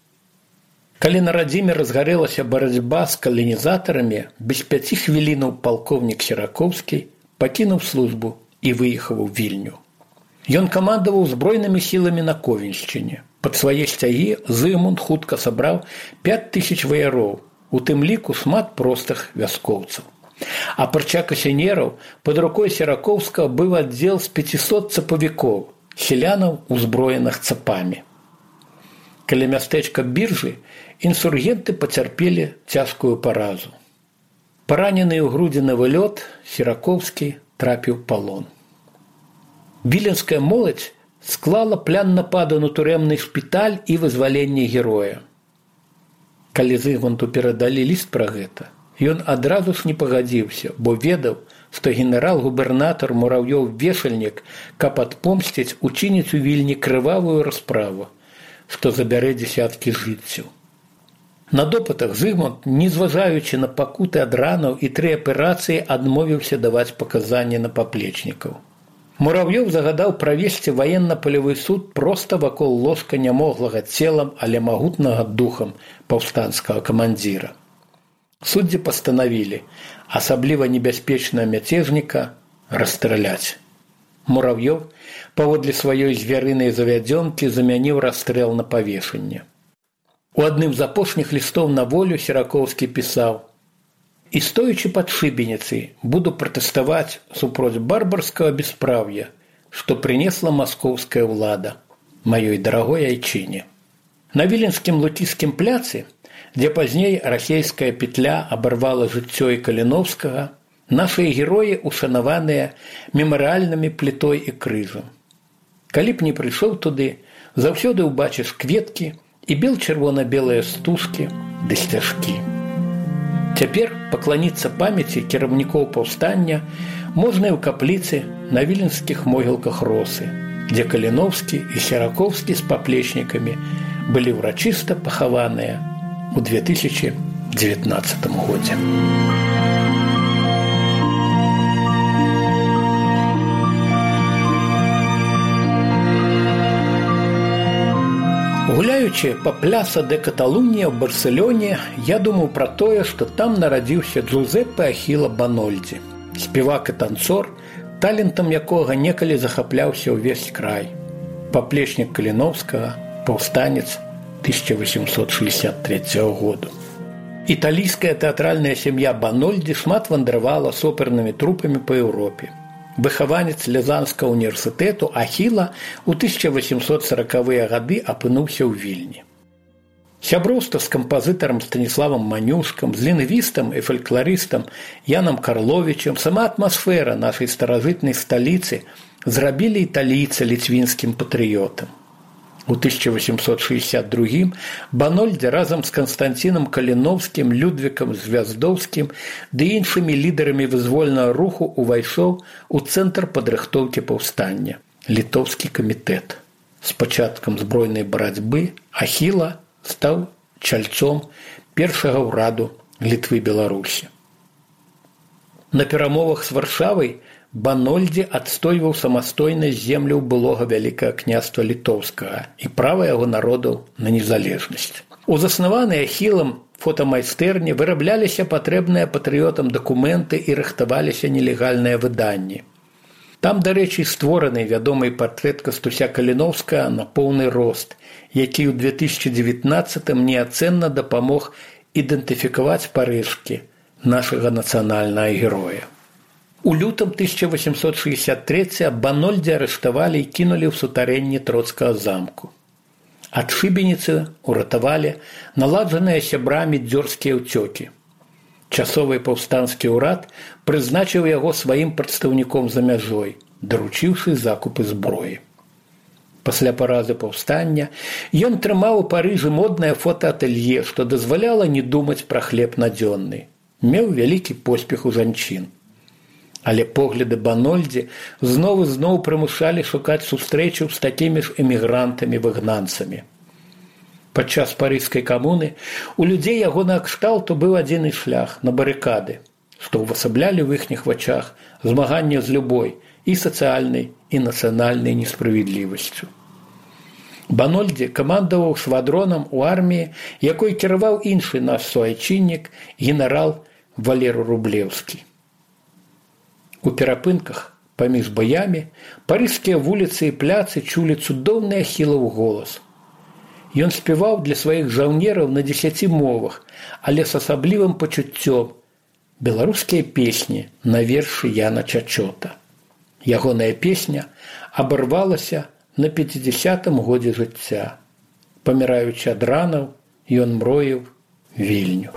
Калі на радзіме разгарэлася барацьба з каланізатарамі, без 5 хвілінаў палкоўнік Сіракоўскі пакінуў службу і выехаў у Вільню. Ён камандаваў збройнымі сіламі на Ковеншчыне. Пад свае сцягі Зыгмунд хутка сабраў 5000 ваяроў, у тым ліку шмат простых вяскоўцаў. Апрача касінераў, пад рукой Сіракоўскага быў аддзел з 500 цапавікоў, селянаў, узброеных цапамі. Каля мястэчка Біржы інсургенты пацярпелі цяжкую паразу. Паранены ў грудзінавы лёд, Сіракоўскі трапіў у палон. Віленская моладзь склала план нападу на турэмны шпіталь і вызваленне героя. Калі Зыгмунду перадалі ліст пра гэта, ён адразу ж не пагадзіўся, бо ведаў, што генерал-губернатар Мурав'ёў-Вешальнік, каб адпомсціць, учыніць у Вільні крывавую расправу, што забярэ дзесяткі жыццяў. На допытах Зыгмунд, незважаючы на пакуты ад ранаў і 3 аперацыі, адмовіўся даваць паказанні на паплечнікаў. Мурав'ёў загадаў правесці ваенна-палявы суд проста вакол ложка нямоглага целам, але магутнага духам паўстанцкага камандзіра. Суддзі пастанавілі, асабліва небяспечнага мяцежніка расстраляць. Мурав'ёў, паводле сваёй звярынай завядзёнкі, замяніў расстрэл на павешанне. У адным з апошніх лістоў на волю Сіракоўскі пісаў: «І стоячы пад шыбеніцай, буду пратэставаць супроць барбарскага беспраўя, што прынесла маскоўская ўлада маёй дарагой айчыне». На Віленскім Луційскім пляцы, дзе пазней расейская петля абарвала жыццё і Каліноўскага, нашыя героі ушанаваныя мемарыяльнымі плітой і крыжам. Калі б не прыйшоў туды, заўсёды ўбачыш кветкі і бел-чырвона-белыя стужкі ды сцяжкі. Цяпер пакланіцца памяці кіраўнікоў паўстання можна і ў капліцы на віленскіх могілках Росы, дзе Каліноўскі і Сіракоўскі з паплечнікамі былі ўрачыста пахаваныя у 2019 годзе. Гуляючы па пляса де Каталунія ў Барселоне, я думаў пра тое, што там нарадзіўся Джузеппе Ахіла Банольдзі, спевак і танцор, талентам якога некалі захапляўся ўвесь край. Паплечнік Каліноўскага, паўстанец 1863 году. Італійская тэатральная сям'я Банольдзі шмат вандравала з опернымі трупамі па Еўропе. Выхаванец Лязанскага універсітэту Ахіла ў 1840-е гады апынуўся ў Вільні. Сяброўства з кампазітарам Станіславам Манюшкам, з лінгвістам і фалькларыстам Янам Карловічам, сама атмасфера нашай старажытнай сталіцы зрабілі італійца ліцвінскім патрыётам. У 1862 Банольдзі разам з Канстантінам Каліноўскім, Людвікам Звяздоўскім ды іншымі лідарамі вызвольнага руху увайшоў у цэнтр падрыхтоўкі паўстання – Літоўскі камітэт. З пачаткам збройнай барацьбы Ахіла стаў чальцом першага ўраду Літвы-Беларусі. На перамовах з Варшавай Банольдзі адстойваў самастойнасць земляў былога Вялікага княства Літоўскага і права яго народаў на незалежнасць. У заснаванай Ахілам фотамайстэрні вырабляліся патрэбныя патрыётам дакументы і рыхтаваліся нелегальныя выданні. Там, дарэчы, створаны вядомы партрэт Кастуся Каліноўскага на поўны рост, які ў 2019-м неацэнна дапамог ідэнтыфікаваць парэшкі нашага нацыянальнага героя. У лютым 1863 Банольдзі арыштавалі і кінулі ў сутарэнні Троцкага замку. Ад шыбеніцы ўратавалі наладжаныя сябрамі дзёрзкія ўцёкі. Часовы паўстанскі ўрад прызначыў яго сваім прадстаўніком за мяжой, даручыўшы закупы зброі. Пасля паразы паўстання ён трымаў у Парыжы моднае фотаатэлье, што дазваляла не думаць пра хлеб надзённы. Меў вялікі поспех у жанчын. Але погляды Банольдзі зноў і зноў прымушалі шукаць сустрэчу з такімі ж эмігрантамі-выгнанцамі. Падчас парыжскай камуны у людзей ягонага кшталту быў адзіны шлях на барыкады, што ўвасаблялі ў іхніх вачах змаганне з любой і сацыяльнай, і нацыянальнай несправядлівасцю. Банольдзі камандаваў швадронам у арміі, якой кіраваў іншы наш суайчыннік, генерал Валеру Рублеўскі. У перапынках паміж баямі парыжскія вуліцы і пляцы чулі цудоўны Ахілаў голас. Ён спяваў для сваіх жаўнераў на 10 мовах, але з асаблівым пачуццём беларускія песні на вершы Яна Чачота. Ягоная песня абарвалася на 50-м годзе жыцця. Паміраючы ад ранаў, ён мроіў Вільню.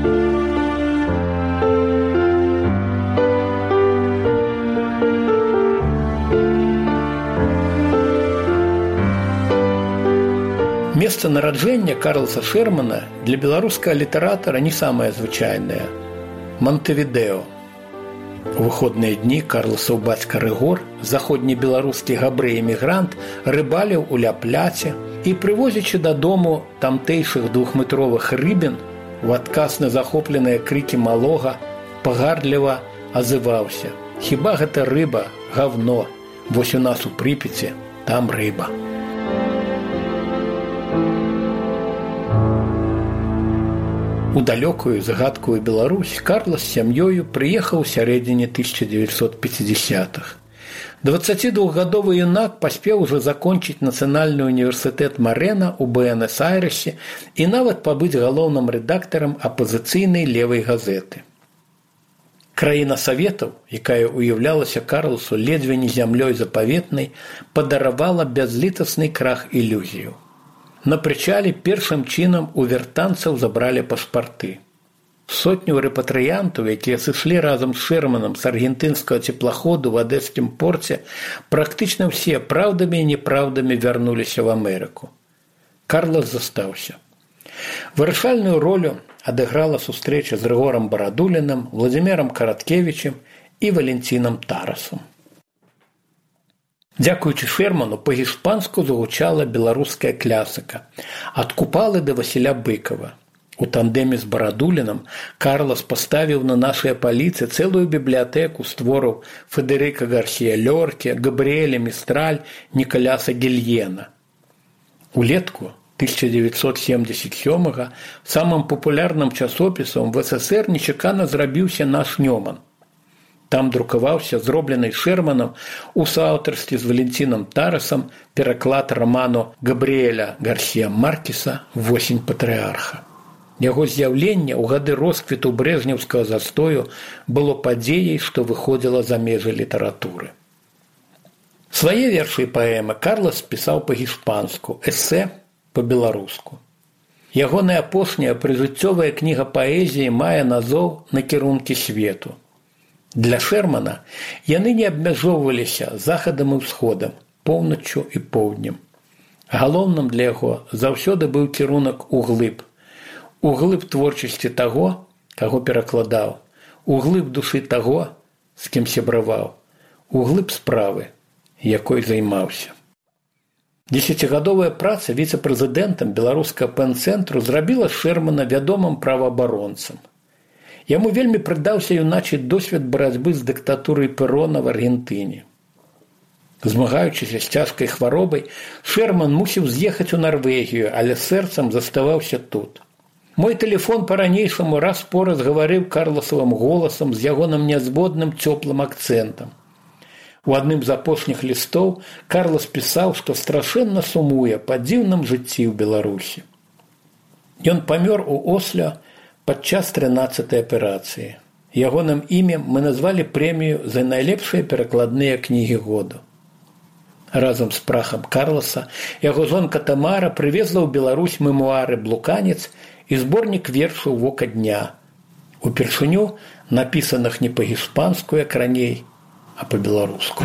Месца нараджэння Карласа Шермана для беларускага літаратара не самае звычайнае – Монтевідео. У выходныя дні Карласаў бацька Рыгор, заходнебеларускі габрэй-эмігрант, рыбаліў у Ля-Пляце і, прывозячы дадому тамтэйшых 2-метровых рыбін, у адказ на захопленыя крыкі малога, пагардліва азываўся: «Хіба гэта рыба, гавно, вось у нас у Прыпяці там рыба». У далёкую загадкую Беларусь Карлас з сям'ёю прыехаў у сярэдзіне 1950-х. 22-гадовы юнак паспеў ужо закончыць Нацыянальны універсітэт Марена ў Буэнас-Айрэсе і нават пабыць галоўным рэдактарам апазіцыйнай левай газеты. Краіна Саветаў, якая уяўлялася Карласу ледзьве не зямлёй запаветнай, падаравала бязлітасны крах ілюзію. На прычале першым чынам у вяртанцаў забралі пашпарты. Сотню рэпатрыянтаў, якія сышлі разам з Шерманам з аргентынскага цеплаходу в Адэскім порце, практычна ўсе праўдамі і непраўдамі вярнуліся в Амерыку. Карлас застаўся. Вырашальную ролю адыграла сустрэча з Рыгорам Барадулінам, Владзімірам Караткевічам і Валентинам Тарасам. Дзякуючы Шерману па-гішпанску загучала беларуская клясыка «Ад Купалы да Васіля Быкава». У тандеме з Барадулінам Карлас паставіў на нашыя паліцы цэлую бібліятэку з твораў Федэрыка Гарсія Лёрке, Габрыэля Містраль, Нікаляса Гільена. Улетку 1977-га самым папулярным часопісам в СССР нечакана зрабіўся наш Нёман. Там друкаваўся зроблены Шерманам у сааўтарстве з Валентинам Тарасам пераклад раману Габрыэля Гарсія Маркеса «Восень патрыарха». Яго з'яўленне ў гады росквіту брэжнеўскага застою было падзеяй, што выходзіла за межы літаратуры. Свае вершы і паэмы Карлас пісаў па-гішпанску, эсэ па-беларуску. Ягоная апошняя прыжыццёвая кніга паэзіі мае назоў «Накірункі свету». Для Шермана яны не абмяжоўваліся захадам і ўсходам, поўначчу і поўднем. Галоўным для яго заўсёды быў кірунак углыб. Углыб творчасці таго, каго перакладаў, углыб душы таго, з кім сябраваў, углыб справы, якой займаўся. 10-гадовая праца віцэ-прэзідэнтам беларускага пэн-цэнтру зрабіла Шермана вядомым праваабаронцам. Яму вельмі прыдаўся юначы досвед барацьбы з дыктатурай Перона в Аргентыне. Змагаючыся з цяжкай хваробай, Шерман мусіў з'ехаць у Нарвегію, але сэрцам заставаўся тут. Мой тэлефон па-ранейшаму раз-пораз гаварыў карласавым голасам з ягоным нязводным цёплым акцэнтам. У адным з апошніх лістоў Карлас пісаў, што страшэнна сумуе па дзіўным жыцці ў Беларусі. Ён памёр у Осло падчас 13-й аперацыі. Ягоным імем мы назвалі прэмію за найлепшыя перакладныя кнігі году. Разам з прахам Карласа яго жонка Тамара прывезла ў Беларусь мемуары «Блуканец» і зборнік вершаў «Вока дня», упершыню напісаных не па-гішпанску, як раней, а па-беларуску.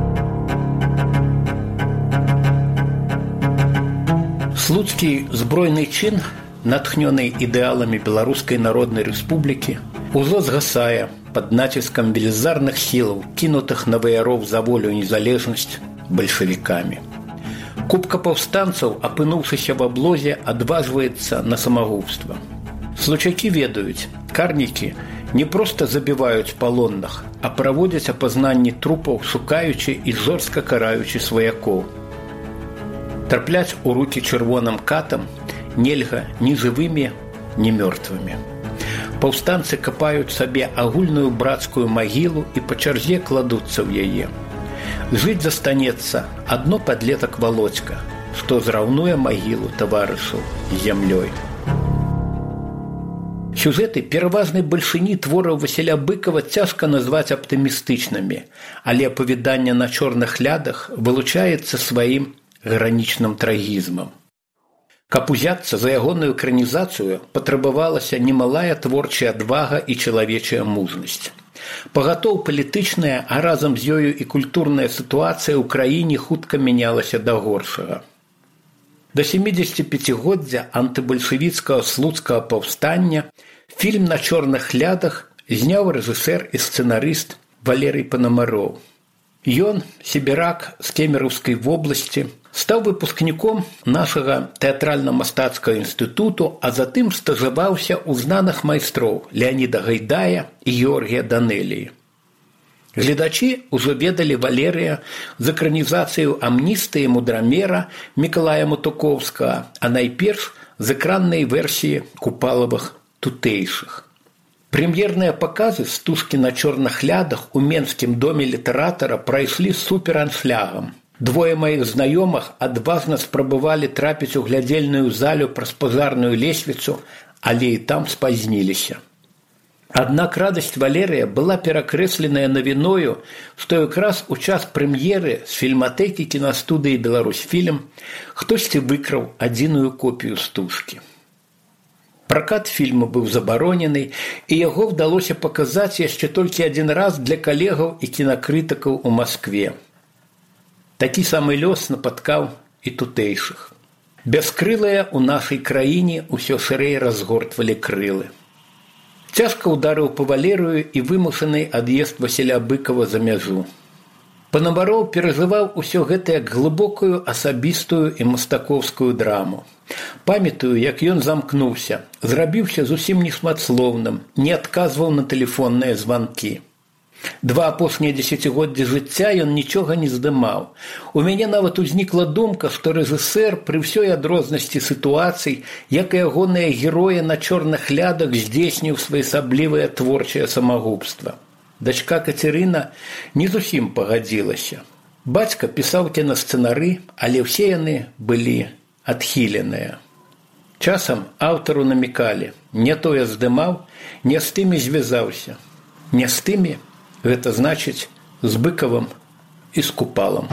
Слуцкі збройны чын, натхнёны ідэаламі Беларускай Народнай Рэспублікі, ужо згасае под натиском велизарных сил, кинутых на вояров за волю и незалежность большевиками. Купка паўстанцаў, апынуўшыся в аблозе, адважваецца на самагубства. Случакі ведаюць, карнікі не проста забіваюць палонных, а праводзяць апазнанні трупаў, шукаючы і жорстка караючы сваякоў. Трапляць у рукі чырвоным катам нельга ні жывымі, ні мёртвымі. Паўстанцы капаюць сабе агульную брацкую магілу і па чарзе кладуцца ў яе. Жыць застанецца адно падлетак Володька, што зраўнуе магілу таварышу з зямлёй. Сюжэты пераважнай бальшыні твораў Васіля Быкова цяжка назваць аптымістычнымі, але апавяданне на чорных лядах вылучаецца сваім гранічным трагізмам. Каб узяцца за ягоную экранізацыю, патрабавалася немалая творчая адвага і чалавечая мужнасць. Пагатоў палітычная, а разам з ёю і культурная сітуацыя ў краіне хутка мянялася да горшага. Да 75-годдзя антыбальшавіцкага слуцкага паўстання фільм «На чорных лядах» зняў рэжысэр і сцэнарыст Валерый Панамароў. Ён, сібірак з Кемераўскай вобласці, стаў выпускніком нашага тэатральна-мастацкага інстытуту, а затым стажаваўся ў знаных майстроў Леаніда Гайдая і Георгія Данэліі. Гледачі ўжо ведалі Валерыя з экранізацыяй амністыі мудрамера Мікалая Матукоўскага, а найперш з экраннай версіі Купалавых тутэйшых. Прэм'ерныя паказы стужкі «На чорных лядах» у Менскім доме літаратара прайшлі супераншлягам. Двое маіх знаёмых адважна спрабавалі трапіць у глядзельную залю праз пажарную лесвіцу, але і там спазніліся. Аднак радасць Валерыя была перакрэсленая навіною, што якраз у час прэм'еры з фільматэкі кінастудыі «Беларусьфільм» хтосьці выкраў адзіную копію стужкі. Пракат фільму быў забаронены, і яго ўдалося паказаць яшчэ толькі адзін раз для калегаў і кінакрытыкаў у Маскве. Такі самы лёс напаткаў і тутэйшых. Бяскрылыя ў нашай краіне ўсё шырэй разгортвалі крылы. Цяжка ўдарыў па Валерыю і вымушаны ад'езд Васіля Быкова за мяжу. Панамароў перажываў усё гэта як глыбокую асабістую і мастакоўскую драму. Памятаю, як ён замкнуўся, зрабіўся зусім нешматслоўным, не адказваў на тэлефонныя званкі. 2 апошнія дзесяцігоддзі жыцця ён нічога не здымаў. У мяне нават узнікла думка, што рэжысэр пры ўсёй адрознасці сітуацый, як і ягоныя героі на чорных лядах, здзейсніў своеасаблівае творчае самагубства. Дачка Кацярына не зусім пагадзілася. Бацька пісаў кінасцэнары, але ўсе яны былі адхіленыя. Часам аўтару намікалі, не тое здымаў, не з тымі звязаўся. Не з тымі, гэта значыць з Быкавым і з Купалам.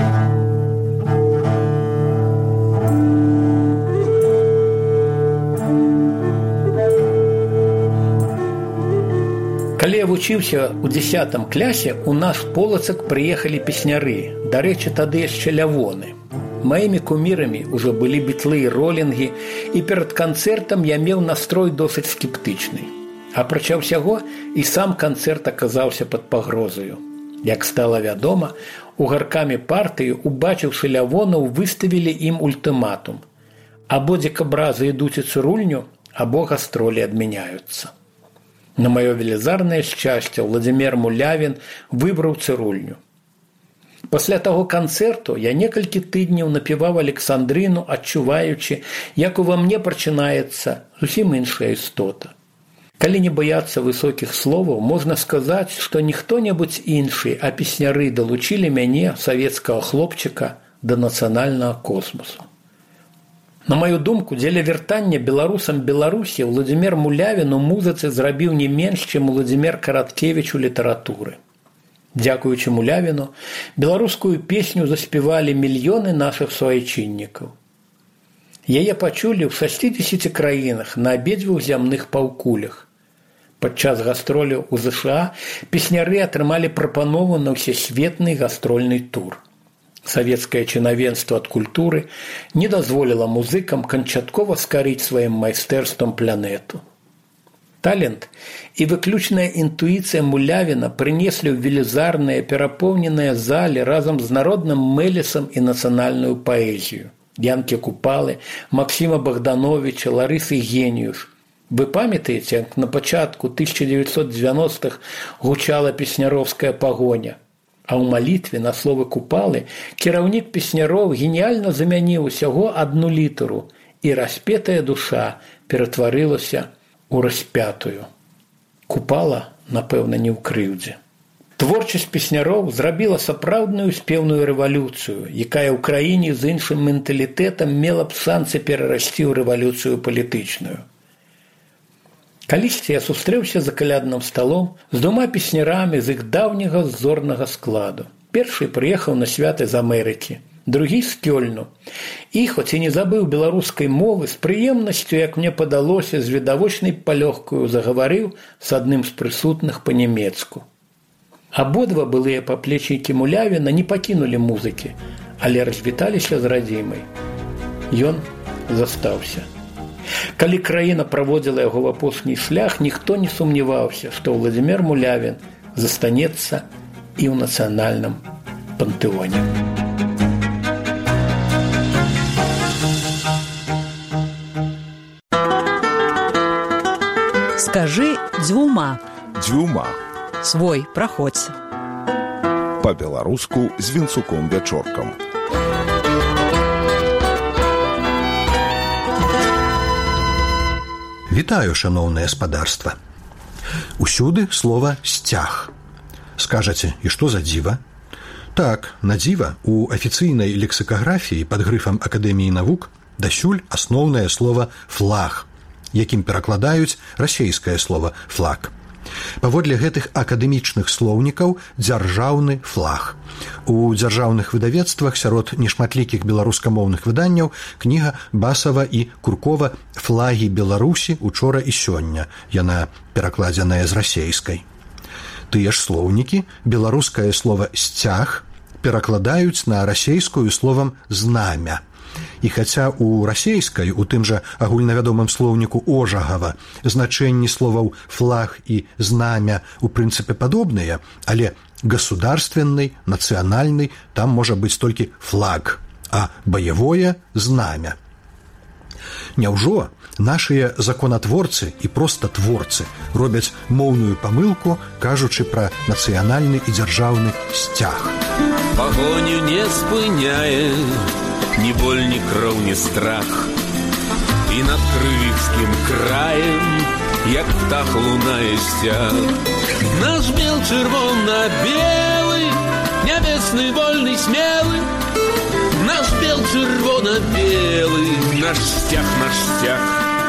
Калі я вучыўся ў 10 класе, у наш Полацак прыехалі песняры, дарэчы, тады яшчэ лявоны. Маімі кумірамі ўжо былі бітлы і ролінгі, і перад канцэртам я меў настрой досыць скептычны. Апрача ўсяго, і сам канцэрт аказаўся пад пагрозаю. Як стала вядома, угаркамі партыі, убачыўшы лявонаў, выставілі ім ультыматум. Або дзекабразы ідуць у цырульню, або гастролі адмяняюцца. На маё велізарнае шчасце Владзімір Мулявін выбраў цырульню. Пасля таго канцэрту я некалькі тыдняў напіваў Александрыну, адчуваючы, як ува мне прачынаецца зусім іншая істота. Калі не баяцца высокіх словаў, можна сказаць, што не хто-небудзь іншы, а песняры далучылі мяне, савецкага хлопчыка, да нацыянальнага космосу. На маю думку, дзеля вяртання беларусам Беларусі Владзімір Мулявін у музыцы зрабіў не менш, чым Владзімір Караткевіч у літаратуры. Дзякуючы Мулявіну, беларускую песню заспявалі мільёны нашых суайчыннікаў. Яе пачулі ў 60 краінах на абедзвюх зямных паўкулях. Падчас гастроляў у ЗША песняры атрымалі прапанову на ўсесветны гастрольны тур. Савецкае чынавенства ад культуры не дазволіла музыкам канчаткова скарыць сваім майстэрствам планету. Талент і выключная інтуіцыя Мулявіна прынеслі ў велізарныя перапоўненыя залі разам з народным мэлісам і нацыянальную паэзію. Янкі Купалы, Максіма Богдановича, Ларысы Геніюш. Вы памятаеце, як на пачатку 1990-х гучала песняровская пагоня, а ў малітве на словы Купалы кіраўнік песняров геніяльна замяніў усяго одну літару, і распетая душа ператварылася у распятую. Купала, напэўна, не ў крыўдзе. Творчасць песняров зрабіла сапраўдную спеўную рэвалюцыю, якая ў краіне з іншым менталітэтам мела б шансы перарасці ў рэвалюцыю палітычную. Калісьці я сустрэўся за калядным сталом з двума песнярамі з іх даўняга зорнага складу. Першы прыехаў на святы з Амерыкі, другі з Кёльну. І, хоць і не забыў беларускай мовы, з прыемнасцю, як мне падалося, з відавочнай палёгкаю загаварыў з адным з прысутных па-нямецку. Абодва былыя паплечнікі Мулявіна не пакінулі музыкі, але развіталіся з радзімай. Ён застаўся. Калі краіна праводзіла яго в апошні шлях, ніхто не сумняваўся, што Владзімір Мулявін застанецца і ў нацыянальным пантэоне. Скажи дзвюма. Дзвюма. Свой, праходзь. Па-беларуску з Вінцуком-Вячоркам. Вітаю, шаноўнае спадарства. Усюды слова «сцяг». Скажаце, і што за дзіва? Так, на дзіва, у афіцыйнай лексікаграфіі пад грыфам Акадэміі навук дасюль асноўнае слова «флаг», якім перакладаюць расейскае слова «флаг». Паводле гэтых акадэмічных слоўнікаў дзяржаўны флаг. У дзяржаўных выдавецтвах сярод нешматлікіх беларускамоўных выданняў кніга Басава і Куркова «Флагі Беларусі учора і сёння». Яна перакладзеная з расейскай. Тыя ж слоўнікі беларускае слова «сцяг» перакладаюць на расейскую словам «знамя». І хаця у расейскай, у тым жа агульнавядомым слоўніку Ожагава, значэнні словаў «флаг» і «знамя» у прынцыпе падобныя, але государственный, нацыянальны там можа быць толькі «флаг», а баявое «знамя». Няўжо нашыя законатворцы і проста творцы робяць моўную памылку, кажучы пра нацыянальны і дзяржаўны сцяг. Пагоню не спыняе ни боль, ни кроў, ни страх. І над крывіцкім краем, як птах лунае сцяг. Наш бел чырвона-белы, нябесны, вольны, смелы. Наш бел чырвона-белы, наш сцяг, наш сцяг,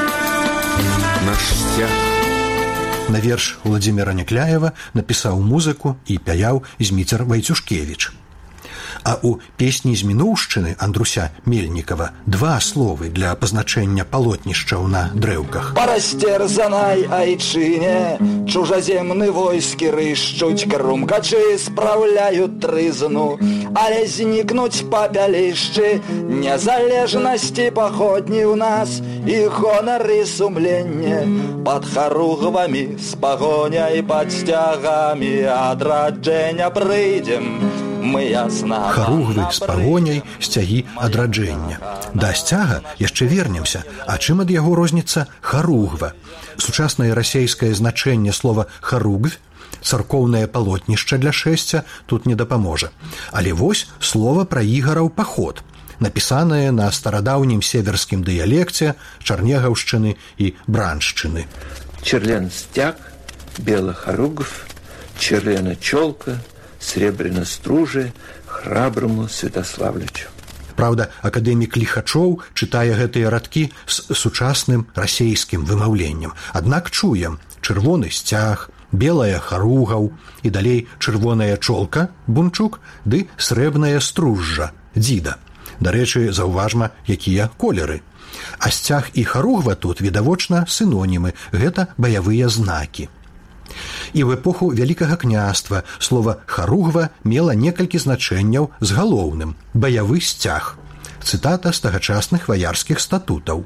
наш сцяг. На верш Владзіміра Някляева напісаў музыку і пяяў Зміцер Вайцюшкевіч. А у песні з мінуўшчыны Андруся Мельнікава два словы для пазначэння палотнішчаў на дрэўках. Па расцерзанай айчыне чужаземны войскі рышчуць, крумкачы спраўляюць трызну, але знікнуць папялішчы незалежнасці паходні ў нас і гонары сумленне пад харугвамі з пагоняй пад сцягамі адраджэння прыйдзем. Харугвы з пагоняй, сцягі адраджэння. Да сцяга яшчэ вернемся, а чым ад яго розніца харугва? Сучаснае расейскае значэнне слова «харугвь», царкоўнае палотнішча для шэсця, тут не дапаможа. Але вось слова пра ігараў паход, напісанае на старадаўнім северскім дыялекце Чарнегаўшчыны і Браншчыны. Черлен стяг, белый харугв, черлена чолка, сребрена стружа храброму Святославлячу. Праўда, акадэмік Ліхачоў чытае гэтыя радкі з сучасным расейскім вымаўленнем. Аднак чуем чырвоны сцяг, белая харугаў і далей чырвоная чолка, бунчук, ды срэбная стружжа, дзіда. Дарэчы, заўважма, якія колеры. А сцяг і харугва тут, відавочна, сінонімы, гэта баявыя знакі. І ў эпоху Вялікага княства слова «харугва» мела некалькі значэнняў з галоўным – баявы сцяг. Цытата з тагачасных ваярскіх статутаў.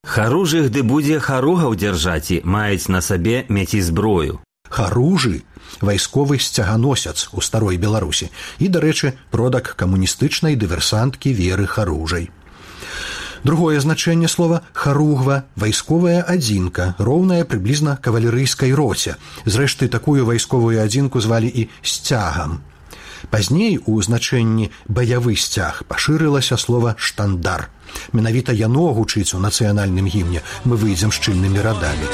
Харужых ды будзе харугаў дзяржаці, маюць на сабе меці зброю. Харужы – вайсковы сцяганосец у старой Беларусі і, дарэчы, продак камуністычнай дыверсанткі Веры Харужай. Другое значэнне слова «харугва» – вайсковая адзінка, роўная прыблізна кавалерыйскай роце. Зрэшты, такую вайсковую адзінку звалі і сцягам. Пазней у значэнні «баявы сцяг» пашырылася слова «штандар». Менавіта яно гучыць у нацыянальным гімне «Мы выйдзем шчыльнымі радамі».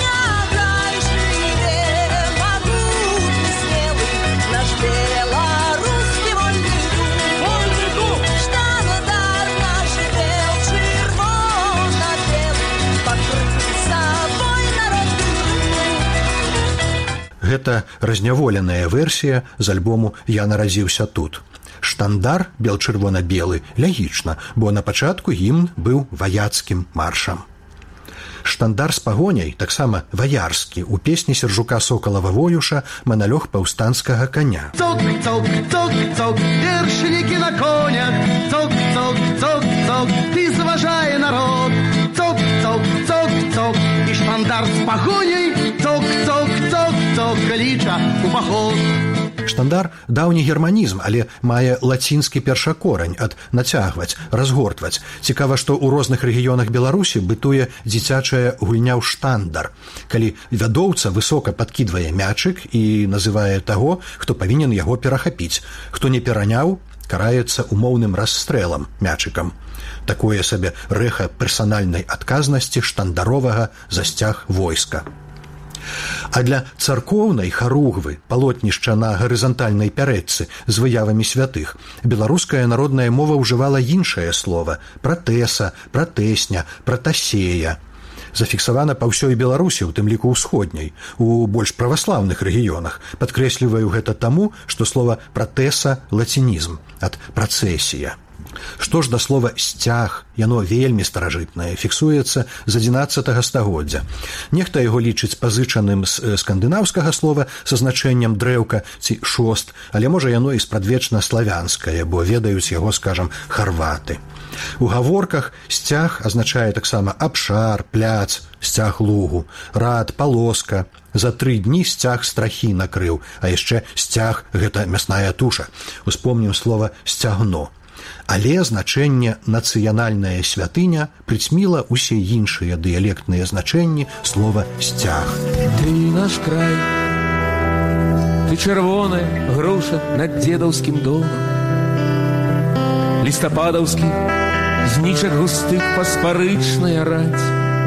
Гэта разняволеная версія з альбому «Я нарадзіўся тут». Штандар бел-чырвона-белы лягічна, бо на пачатку гімн быў ваяцкім маршам. Штандар з пагоняй таксама ваярскі у песні Сержука Сокалава-Воюша «Маналёг паўстанцкага каня». Цок-цок-цок-цок, вершнікі на конях, цок-цок-цок-цок, ты заважае народ. Цок-цок-цок-цок, і штандар з пагоняй, цок-цок-цок-цок, кліча у паход. Штандар – даўні германізм, але мае лацінскі першакорань ад «нацягваць», «разгортваць». Цікава, што ў розных рэгіёнах Беларусі бытуе дзіцячая гульня ў штандар, калі вядоўца высока падкідвае мячык і называе таго, хто павінен яго перахапіць. Хто не пераняў, караецца умоўным расстрэлам мячыкам. Такое сабе рэха персанальнай адказнасці штандаровага за сцяг войска. А для царкоўнай харугвы, палотнішча на гарызантальнай пярэчцы з выявамі святых, беларуская народная мова ўжывала іншае слова – пратэса, пратэсня, пратасея. Зафіксавана па ўсёй Беларусі, у тым ліку ўсходняй, у больш праваслаўных рэгіёнах. Падкрэсліваю гэта таму, што слова пратэса – лацінізм, ад працэсія. Што ж да слова «сцяг», яно вельмі старажытнае, фіксуецца з 11 стагоддзя. Нехта яго лічыць пазычаным з скандынаўскага слова са значэннем дрэўка ці шост, але можа яно і спрадвечна славянскае, бо ведаюць яго, скажам, харваты. У гаворках сцяг азначае таксама абшар, пляц, сцяг лугу, рад, палоска. За 3 дні сцяг страхі накрыў, а яшчэ сцяг – гэта мясная туша. Успомнім слова «сцягно». Але значэнне «нацыянальная святыня» прыцьміла ўсе іншыя дыялектныя значэнні слова «сцяг». Ты наш край, ты чырвоная груша над дзедаўскім домам, лістападаўскі з нічак густых паспарычная раць.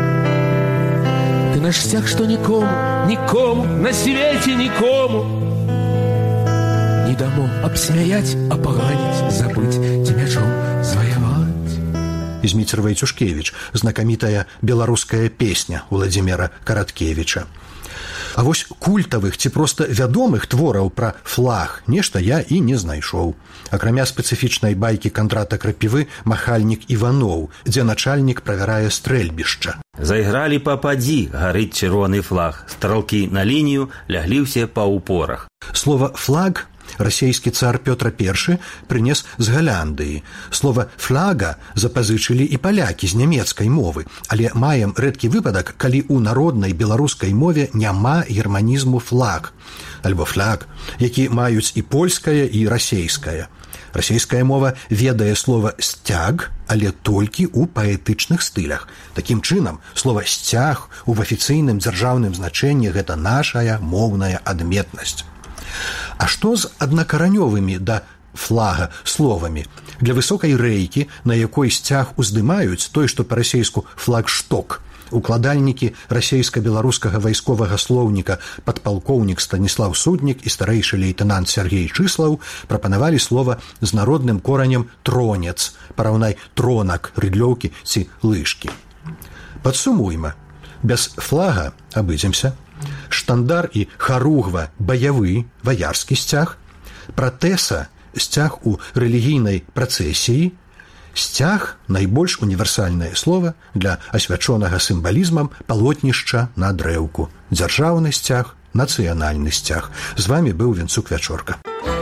Ты наш сцяг, што нікому, нікому, на свеце нікому не дамо абсмяяць, апаганіць, забыць, ці мячом зваяваць. Зміцер Вайцюшкевіч, знакамітая беларуская песня Уладзіміра Караткевіча. А вось культавых ці проста вядомых твораў пра флаг нешта я і не знайшоў. Акрамя спецыфічнай байкі Кандрата Крапівы «Махальнік Іваноў», дзе начальнік правярае стрэльбішча. Зайгралі пападзі, гарыць чырвоны флаг. Стралкі на лінію ляглі ўсе па упорах. Слова «флаг» расійскі цар Пётр I прынес з Галяндыі. Слова «фляга» запазычылі і палякі з нямецкай мовы, але маем рэдкі выпадак, калі ў народнай беларускай мове няма германізму «флаг» альбо «фляг», які маюць і польская, і расейская. Расійская мова ведае слова «сцяг», але толькі ў паэтычных стылях. Такім чынам, слова «сцяг» у афіцыйным дзяржаўным значэнні гэта нашая моўная адметнасць. А што з аднакаранёвымі да флага словамі? Для высокай рэйкі, на якой сцяг уздымаюць, той, што па-расейску флагшток, укладальнікі расейска-беларускага вайсковага слоўніка падпалкоўнік Станіслаў Суднік і старэйшы лейтэнант Сергей Чыслаў прапанавалі слова з народным коранем «тронец», параўнай «тронак», «рыдлёўкі» ці «лыжкі». Падсумуйма. Без флага абыдземся. Штандар і харугва – баявы, ваярскі сцяг, пратэса – сцяг у рэлігійнай працэсіі, сцяг – найбольш універсальнае слова для асвячонага сімвалізмам палотнішча на дрэўку. Дзяржаўны сцяг, нацыянальны сцяг. З вамі быў Венцук Вячорка.